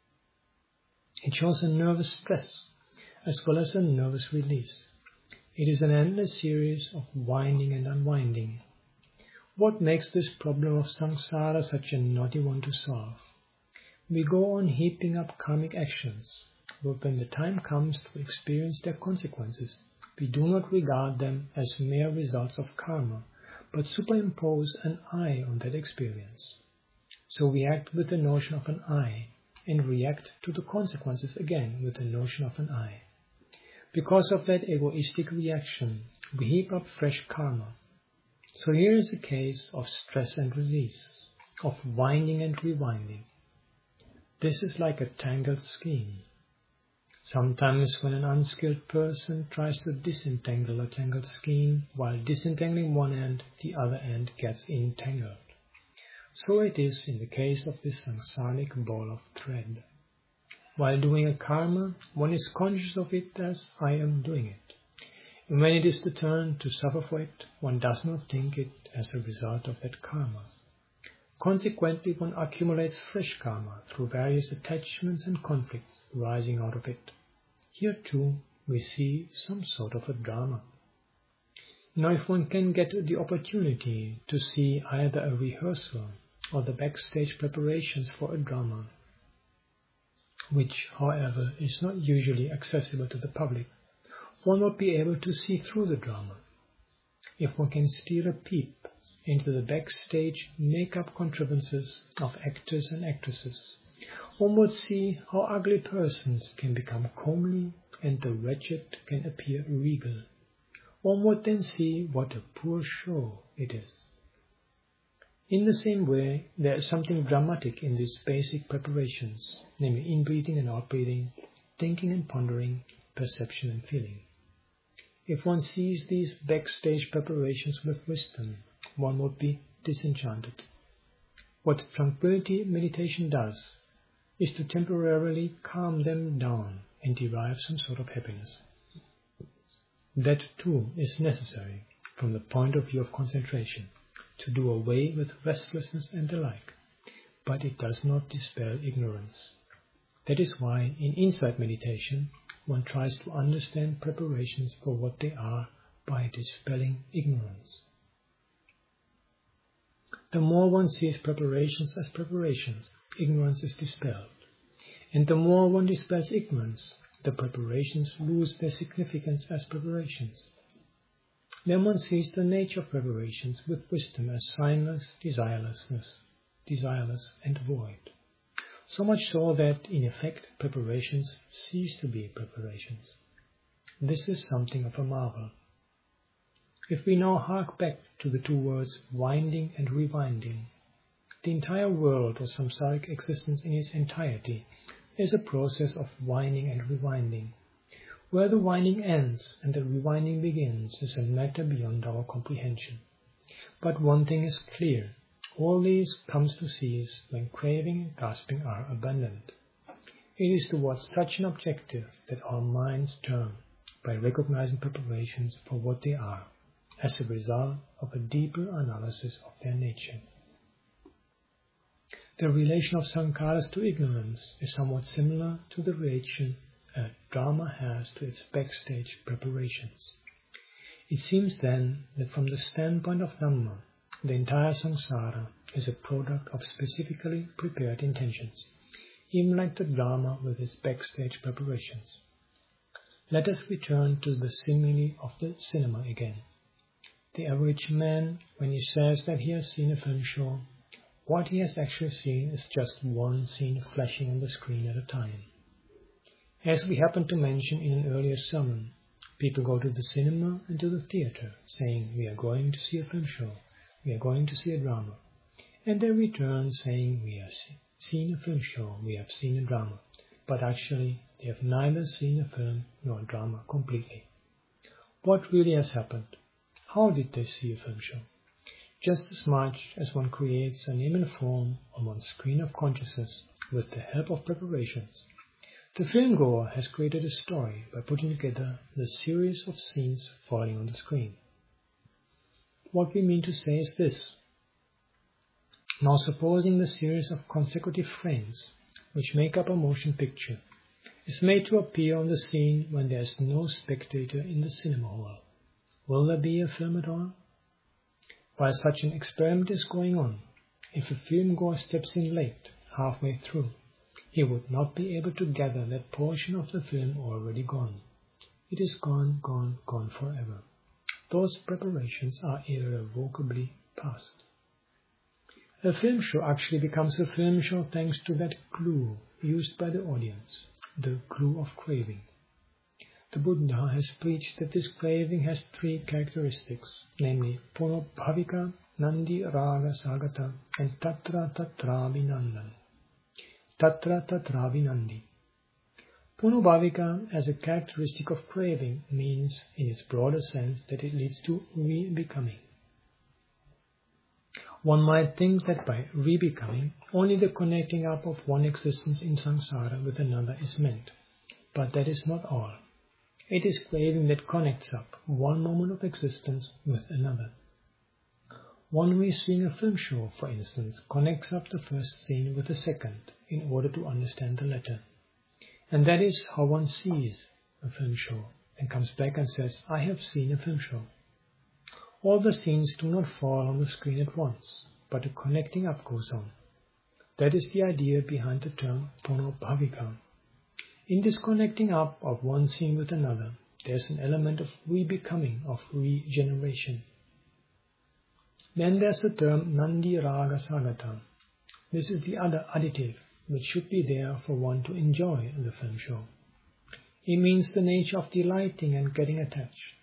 It shows a nervous stress, as well as a nervous release. It is an endless series of winding and unwinding. What makes this problem of samsara such a knotty one to solve? We go on heaping up karmic actions, but when the time comes to experience their consequences, we do not regard them as mere results of karma, but superimpose an I on that experience. So we act with the notion of an I, and react to the consequences again with the notion of an I. Because of that egoistic reaction, we heap up fresh karma. So here is a case of stress and release, of winding and rewinding. This is like a tangled skein. Sometimes when an unskilled person tries to disentangle a tangled skein, while disentangling one end, the other end gets entangled. So it is in the case of this samsaric ball of thread. While doing a karma, one is conscious of it as I am doing it. And when it is the turn to suffer for it, one does not think it as a result of that karma. Consequently, one accumulates fresh karma through various attachments and conflicts rising out of it. Here too we see some sort of a drama. Now if one can get the opportunity to see either a rehearsal or the backstage preparations for a drama, which, however, is not usually accessible to the public, one would be able to see through the drama. If one can steal a peep into the backstage make-up contrivances of actors and actresses, one would see how ugly persons can become comely and the wretched can appear regal. One would then see what a poor show it is. In the same way, there is something dramatic in these basic preparations, namely in-breathing and out-breathing, thinking and pondering, perception and feeling. If one sees these backstage preparations with wisdom, one would be disenchanted. What tranquility meditation does is to temporarily calm them down and derive some sort of happiness. That too is necessary from the point of view of concentration, to do away with restlessness and the like, but it does not dispel ignorance. That is why in insight meditation one tries to understand preparations for what they are by dispelling ignorance. The more one sees preparations as preparations, ignorance is dispelled, and the more one dispels ignorance, the preparations lose their significance as preparations. Then one sees the nature of preparations with wisdom as signless, desirelessness, desireless and void. So much so that, in effect, preparations cease to be preparations. This is something of a marvel. If we now hark back to the two words winding and rewinding, the entire world or samsaric existence in its entirety is a process of winding and rewinding. Where the winding ends and the rewinding begins is a matter beyond our comprehension. But one thing is clear, all these comes to cease when craving and grasping are abandoned. It is towards such an objective that our minds turn by recognizing preparations for what they are, as a result of a deeper analysis of their nature. The relation of sankharas to ignorance is somewhat similar to the relation a drama has to its backstage preparations. It seems then that from the standpoint of Dhamma, the entire samsara is a product of specifically prepared intentions, even like the drama with its backstage preparations. Let us return to the simile of the cinema again. The average man, when he says that he has seen a film show, what he has actually seen is just one scene flashing on the screen at a time. As we happened to mention in an earlier sermon, People go to the cinema and to the theatre, saying, we are going to see a film show, we are going to see a drama. And they return saying, we have seen a film show, we have seen a drama. But actually, they have neither seen a film nor a drama completely. What really has happened? How did they see a film show? Just as much as one creates a name and form on one's screen of consciousness with the help of preparations, the filmgoer has created a story by putting together the series of scenes falling on the screen. What we mean to say is this. Now supposing the series of consecutive frames, which make up a motion picture, is made to appear on the scene when there is no spectator in the cinema hall, will there be a film at all? While such an experiment is going on, if a filmgoer steps in late, halfway through, he would not be able to gather that portion of the film already gone. It is gone, gone, gone forever. Those preparations are irrevocably past. A film show actually becomes a film show thanks to that glue used by the audience, the glue of craving. The Buddha has preached that this craving has three characteristics, namely Punobhavika, Nandi Raga Sagata, and Tatra Tatra Vinandan. Tatra Tatra Vinandi. Punobhavika, as a characteristic of craving, means, in its broader sense, that it leads to re-becoming. One might think that by re-becoming, only the connecting up of one existence in samsara with another is meant. But that is not all. It is craving that connects up one moment of existence with another. One who is seeing a film show, for instance, connects up the first scene with the second in order to understand the latter. And that is how one sees a film show and comes back and says, I have seen a film show. All the scenes do not fall on the screen at once, but a connecting up goes on. That is the idea behind the term Punobhavika. In this connecting up of one scene with another, there is an element of re-becoming, of regeneration. Then there's the term Nandi Raga Sagata. This is the other additive which should be there for one to enjoy the film show. It means the nature of delighting and getting attached.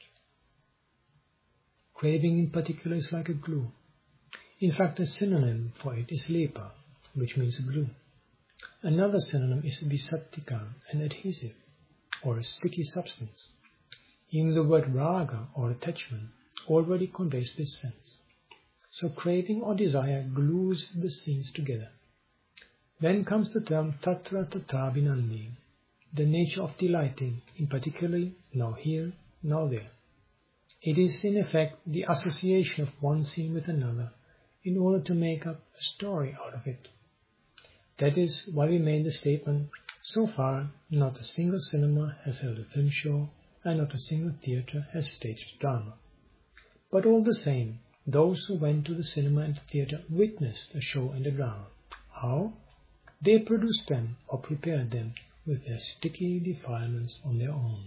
Craving in particular is like a glue. In fact, a synonym for it is lepa, which means glue. Another synonym is visattika, an adhesive, or a sticky substance. Even the word raga, or attachment, already conveys this sense. So craving or desire glues the scenes together. Then comes the term tatra tatra vinandi, the nature of delighting, in particular now here, now there. It is in effect the association of one scene with another in order to make up a story out of it. That is why we made the statement, so far not a single cinema has held a film show and not a single theatre has staged a drama. But all the same, those who went to the cinema and the theatre witnessed a show and a drama. How? They produced them or prepared them with their sticky defilements on their own.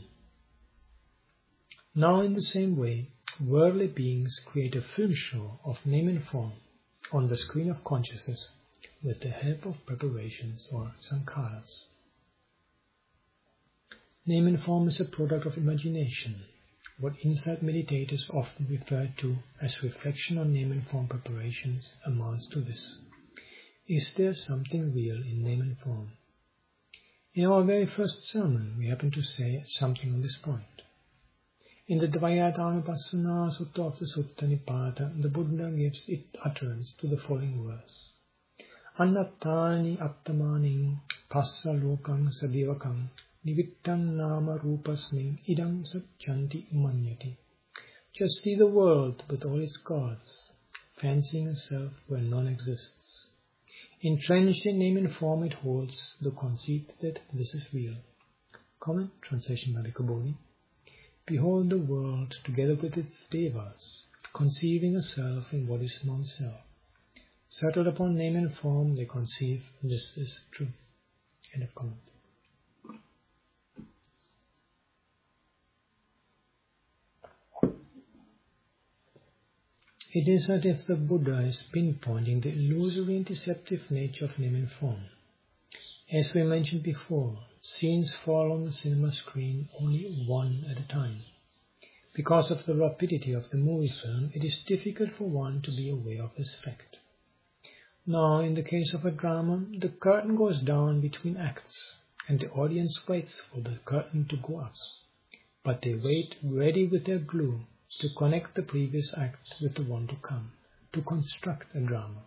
Now in the same way, worldly beings create a film show of name and form on the screen of consciousness with the help of preparations or sankharas. Name and form is a product of imagination, what insight meditators often refer to as reflection on name and form preparations amounts to this. Is there something real in name and form? In our very first sermon, we happened to say something on this point. In the Dvayatanupasana Sutta of the Sutta Nipata, the Buddha gives it utterance to the following verse. Annattani attamaning passa lokang sadivakang nivittam nama rupasmin idam satchanti manyati. Just see the world with all its gods, fancying a self where none exists. Entrenched in name and form it holds the conceit that this is real. Comment, translation by Bhikkhu Bodhi. Behold the world together with its devas, conceiving a self in what is non-self. Settled upon name and form, they conceive this is true. End of comment. It is as if the Buddha is pinpointing the illusory and deceptive nature of name and form. As we mentioned before, scenes fall on the cinema screen only one at a time. Because of the rapidity of the movie film, it is difficult for one to be aware of this fact. Now, in the case of a drama, the curtain goes down between acts, and the audience waits for the curtain to go up. But they wait ready with their glue to connect the previous act with the one to come, to construct a drama.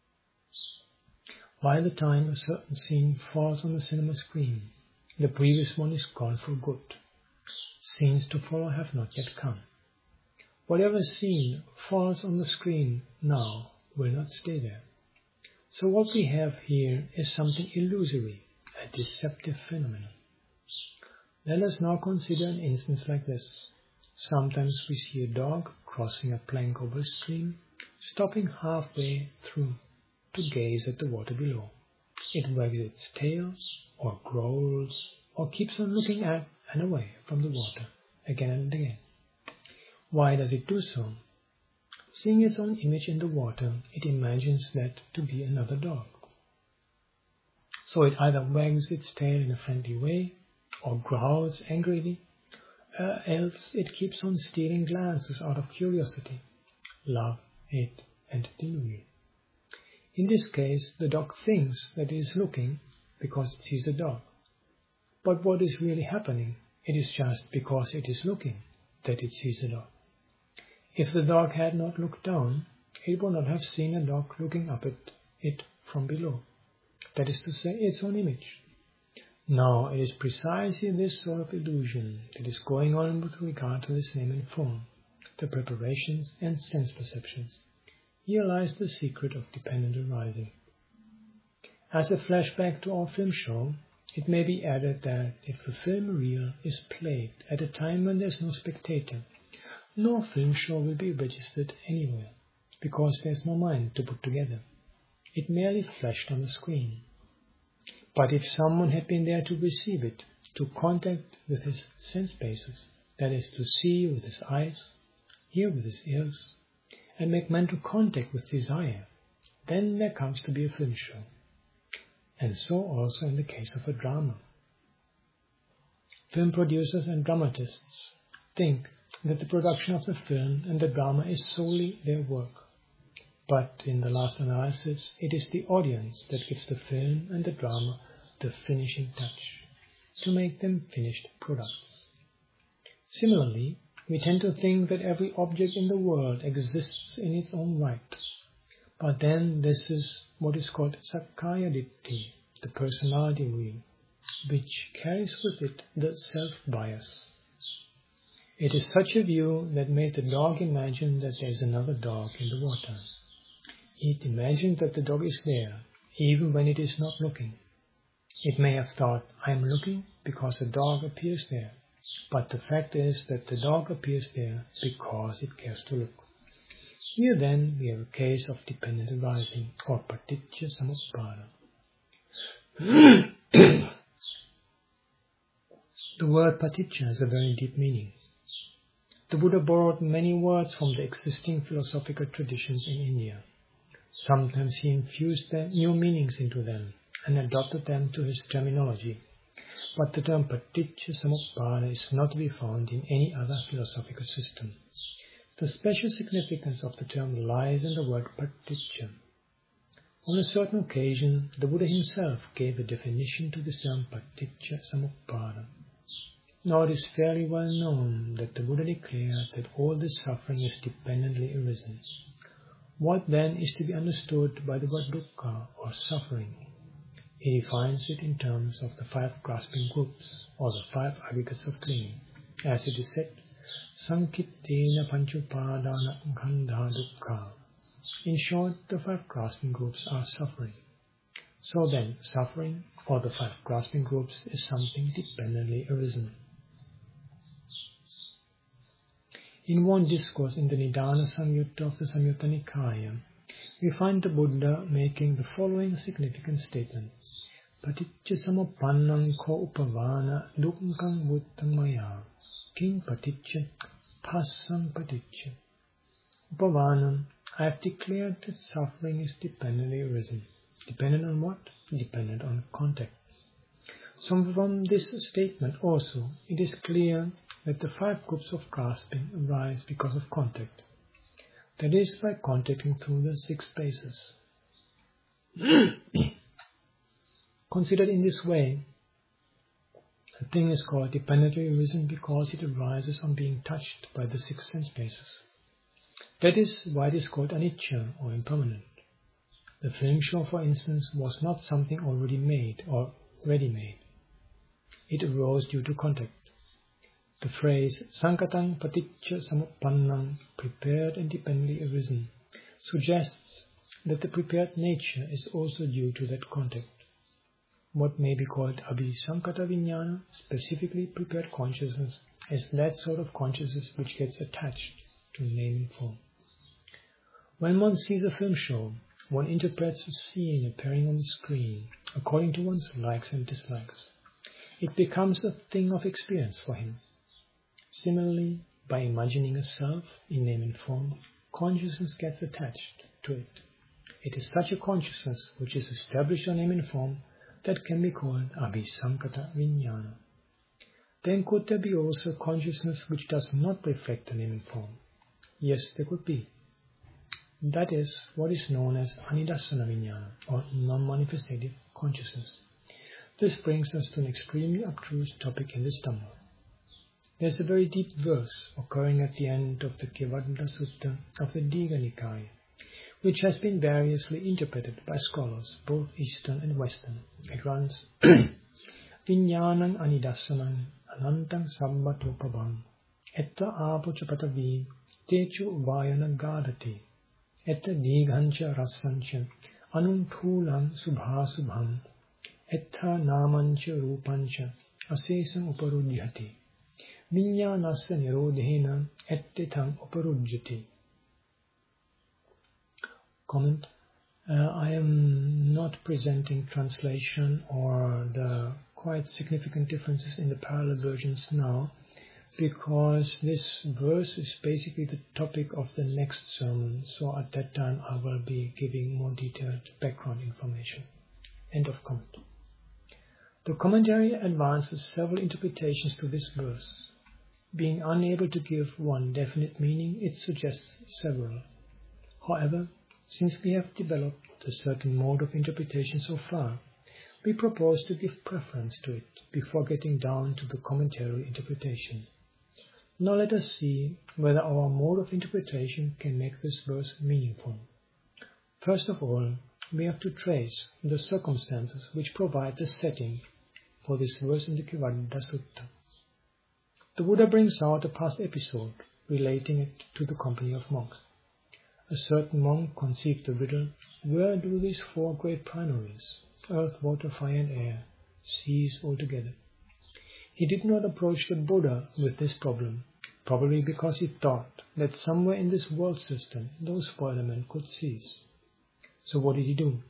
By the time a certain scene falls on the cinema screen, the previous one is gone for good. Scenes to follow have not yet come. Whatever scene falls on the screen now will not stay there. So what we have here is something illusory, a deceptive phenomenon. Let us now consider an instance like this. Sometimes we see a dog crossing a plank over a stream, stopping halfway through to gaze at the water below. It wags its tail, or growls, or keeps on looking at and away from the water, again and again. Why does it do so? Seeing its own image in the water, it imagines that to be another dog. So it either wags its tail in a friendly way, or growls angrily, uh, else it keeps on stealing glances out of curiosity, love, hate, and delusion. In this case, the dog thinks that it is looking because it sees a dog. But what is really happening? It is just because it is looking that it sees a dog. If the dog had not looked down, it would not have seen a dog looking up at it from below. That is to say, its own image. Now, it is precisely this sort of illusion that is going on with regard to this name and form, the preparations and sense perceptions. Here lies the secret of dependent arising. As a flashback to our film show, it may be added that if the film reel is played at a time when there is no spectator, no film show will be registered anywhere, because there is no mind to put together. It merely flashed on the screen. But if someone had been there to receive it, to contact with his sense bases, that is, to see with his eyes, hear with his ears, and make mental contact with desire, then there comes to be a film show. And so also in the case of a drama. Film producers and dramatists think that the production of the film and the drama is solely their work. But in the last analysis, it is the audience that gives the film and the drama the finishing touch, to make them finished products. Similarly, we tend to think that every object in the world exists in its own right. But then this is what is called Sakkaya Ditthi, the personality wheel, which carries with it the self-bias. It is such a view that made the dog imagine that there is another dog in the water. It imagined that the dog is there, even when it is not looking. It may have thought, I am looking because a dog appears there. But the fact is that the dog appears there because it cares to look. Here then we have a case of dependent arising, or paticca samuppada. The word paticca has a very deep meaning. The Buddha borrowed many words from the existing philosophical traditions in India. Sometimes he infused them, new meanings into them and adopted them to his terminology. But the term paticca samuppada is not to be found in any other philosophical system. The special significance of the term lies in the word paticca. On a certain occasion, the Buddha himself gave a definition to the term paticca samuppada. Now it is fairly well known that the Buddha declared that all this suffering is dependently arisen. What then is to be understood by the word dukkha, or suffering? He defines it in terms of the five grasping groups, or the five aggregates of clinging. As it is said, Sankittena panchupadana khandha dukkha. In short, the five grasping groups are suffering. So then, suffering, or the five grasping groups, is something dependently arisen. In one discourse in the Nidana Samyutta of the Samyutta Nikaya, we find the Buddha making the following significant statement. Paticca samupannam ko upavana dukkhaṃ vutthaṃ maya. Kim paticca passam paticca. Upavanam, I have declared that suffering is dependently arisen. Dependent on what? Dependent on contact. So from this statement also, it is clear that the five groups of grasping arise because of contact, that is, by contacting through the six spaces. Considered in this way, a thing is called dependently arisen because it arises on being touched by the six sense spaces. That is why it is called anicca or impermanent. The film show, for instance, was not something already made or ready-made. It arose due to contact. The phrase sankatang paticca samuppannam, prepared and dependently arisen, suggests that the prepared nature is also due to that contact. What may be called abhisankata vijnana, specifically prepared consciousness, is that sort of consciousness which gets attached to name and form. When one sees a film show, one interprets a scene appearing on the screen according to one's likes and dislikes. It becomes a thing of experience for him. Similarly, by imagining a self in name and form, consciousness gets attached to it. It is such a consciousness which is established on name and form that can be called abhisankata vijnana. Then could there be also consciousness which does not reflect the name and form? Yes, there could be. That is what is known as anidassana vijnana, or non-manifestative consciousness. This brings us to an extremely abstruse topic in this Dhamma. There is a very deep verse occurring at the end of the Kevadanta Sutta of the Digha Nikaya, which has been variously interpreted by scholars, both Eastern and Western. It runs, Vijnanang anidassanang anantang sabbatopabang etta apocha patavi techu vayana gadati etta dighancha rasancha anunthulam subhasubham etta namancha rupancha asesam uparudhyati Vijnanasya nirodhena ettetham uparujyati. Comment. Uh, I am not presenting translation or the quite significant differences in the parallel versions now, because this verse is basically the topic of the next sermon, so at that time I will be giving more detailed background information. End of comment. The commentary advances several interpretations to this verse. Being unable to give one definite meaning, it suggests several. However, since we have developed a certain mode of interpretation so far, we propose to give preference to it before getting down to the commentary interpretation. Now let us see whether our mode of interpretation can make this verse meaningful. First of all, we have to trace the circumstances which provide the setting for this verse in the Kevadanta Sutta. The Buddha brings out a past episode relating it to the company of monks. A certain monk conceived the riddle, where do these four great primaries, earth, water, fire and air, cease altogether? He did not approach the Buddha with this problem, probably because he thought that somewhere in this world system those four elements could cease. So what did he do?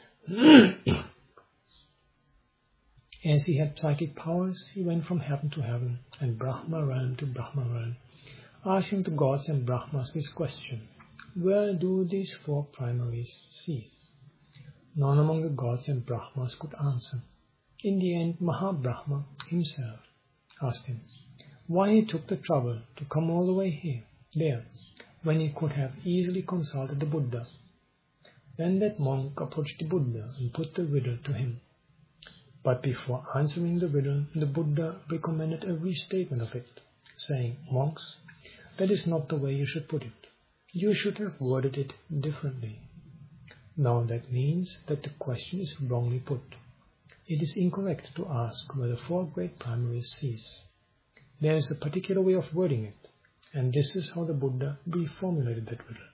As he had psychic powers, he went from heaven to heaven and Brahma realm to Brahma realm, asking the gods and Brahmas this question, where do these four primaries cease? None among the gods and Brahmas could answer. In the end, Mahabrahma himself asked him why he took the trouble to come all the way here, there, when he could have easily consulted the Buddha. Then that monk approached the Buddha and put the riddle to him. But before answering the riddle, the Buddha recommended a restatement of it, saying, monks, that is not the way you should put it. You should have worded it differently. Now that means that the question is wrongly put. It is incorrect to ask whether four great primaries cease. There is a particular way of wording it, and this is how the Buddha reformulated that riddle.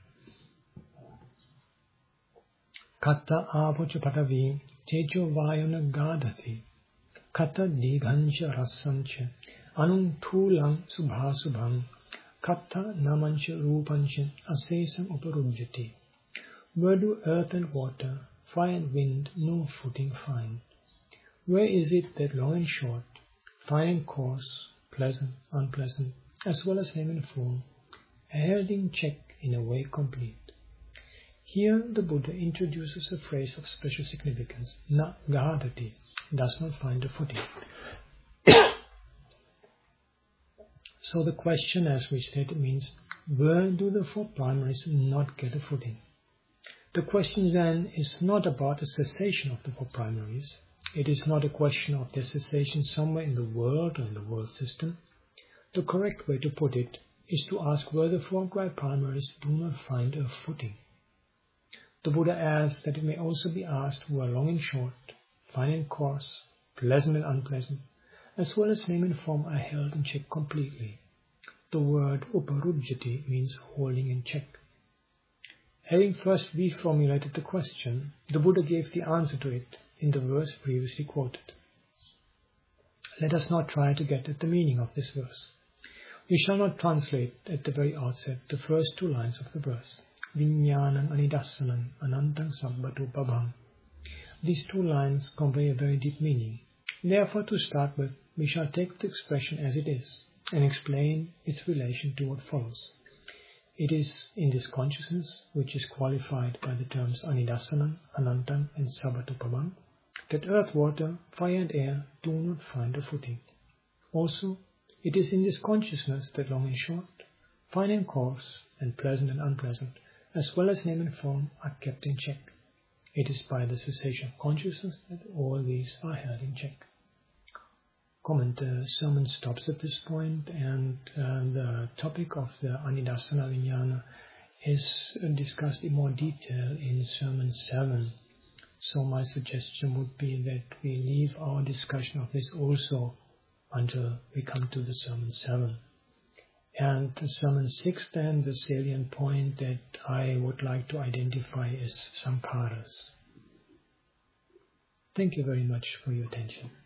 Kata apocha patavi tejo vayana gadati kata dighancha rasancha anunthulam subhasubham kata namancha rupancha asesam uparujyati. Where do earth and water, fire and wind no footing find? Where is it that long and short, fine and coarse, pleasant, unpleasant, as well as name and form, are held in check in a way complete? Here the Buddha introduces a phrase of special significance, na gadati, does not find a footing. So the question, as we stated, means, where do the four primaries not get a footing? The question then is not about the cessation of the four primaries. It is not a question of their cessation somewhere in the world or in the world system. The correct way to put it is to ask where the four great primaries do not find a footing. The Buddha adds that it may also be asked where long and short, fine and coarse, pleasant and unpleasant, as well as name and form are held in check completely. The word uparujjati means holding in check. Having first reformulated the question, the Buddha gave the answer to it in the verse previously quoted. Let us now try to get at the meaning of this verse. We shall not translate at the very outset the first two lines of the verse. Viññānaṁ anidassaṇaṁ anantaṁ sabbatu pabhaṁ. These two lines convey a very deep meaning. Therefore, to start with, we shall take the expression as it is and explain its relation to what follows. It is in this consciousness, which is qualified by the terms anidassaṇaṁ, anantaṁ, and sabbatu pabhaṁ, that earth, water, fire, and air do not find a footing. Also, it is in this consciousness that long and short, fine and coarse, and pleasant and unpleasant, as well as name and form, are kept in check. It is by the cessation of consciousness that all these are held in check. Comment: the sermon stops at this point, and uh, the topic of the Anidassana Viññāna is discussed in more detail in sermon seven. So my suggestion would be that we leave our discussion of this also until we come to the sermon seven. And the sermon six, then, the salient point that I would like to identify is sankharas. Thank you very much for your attention.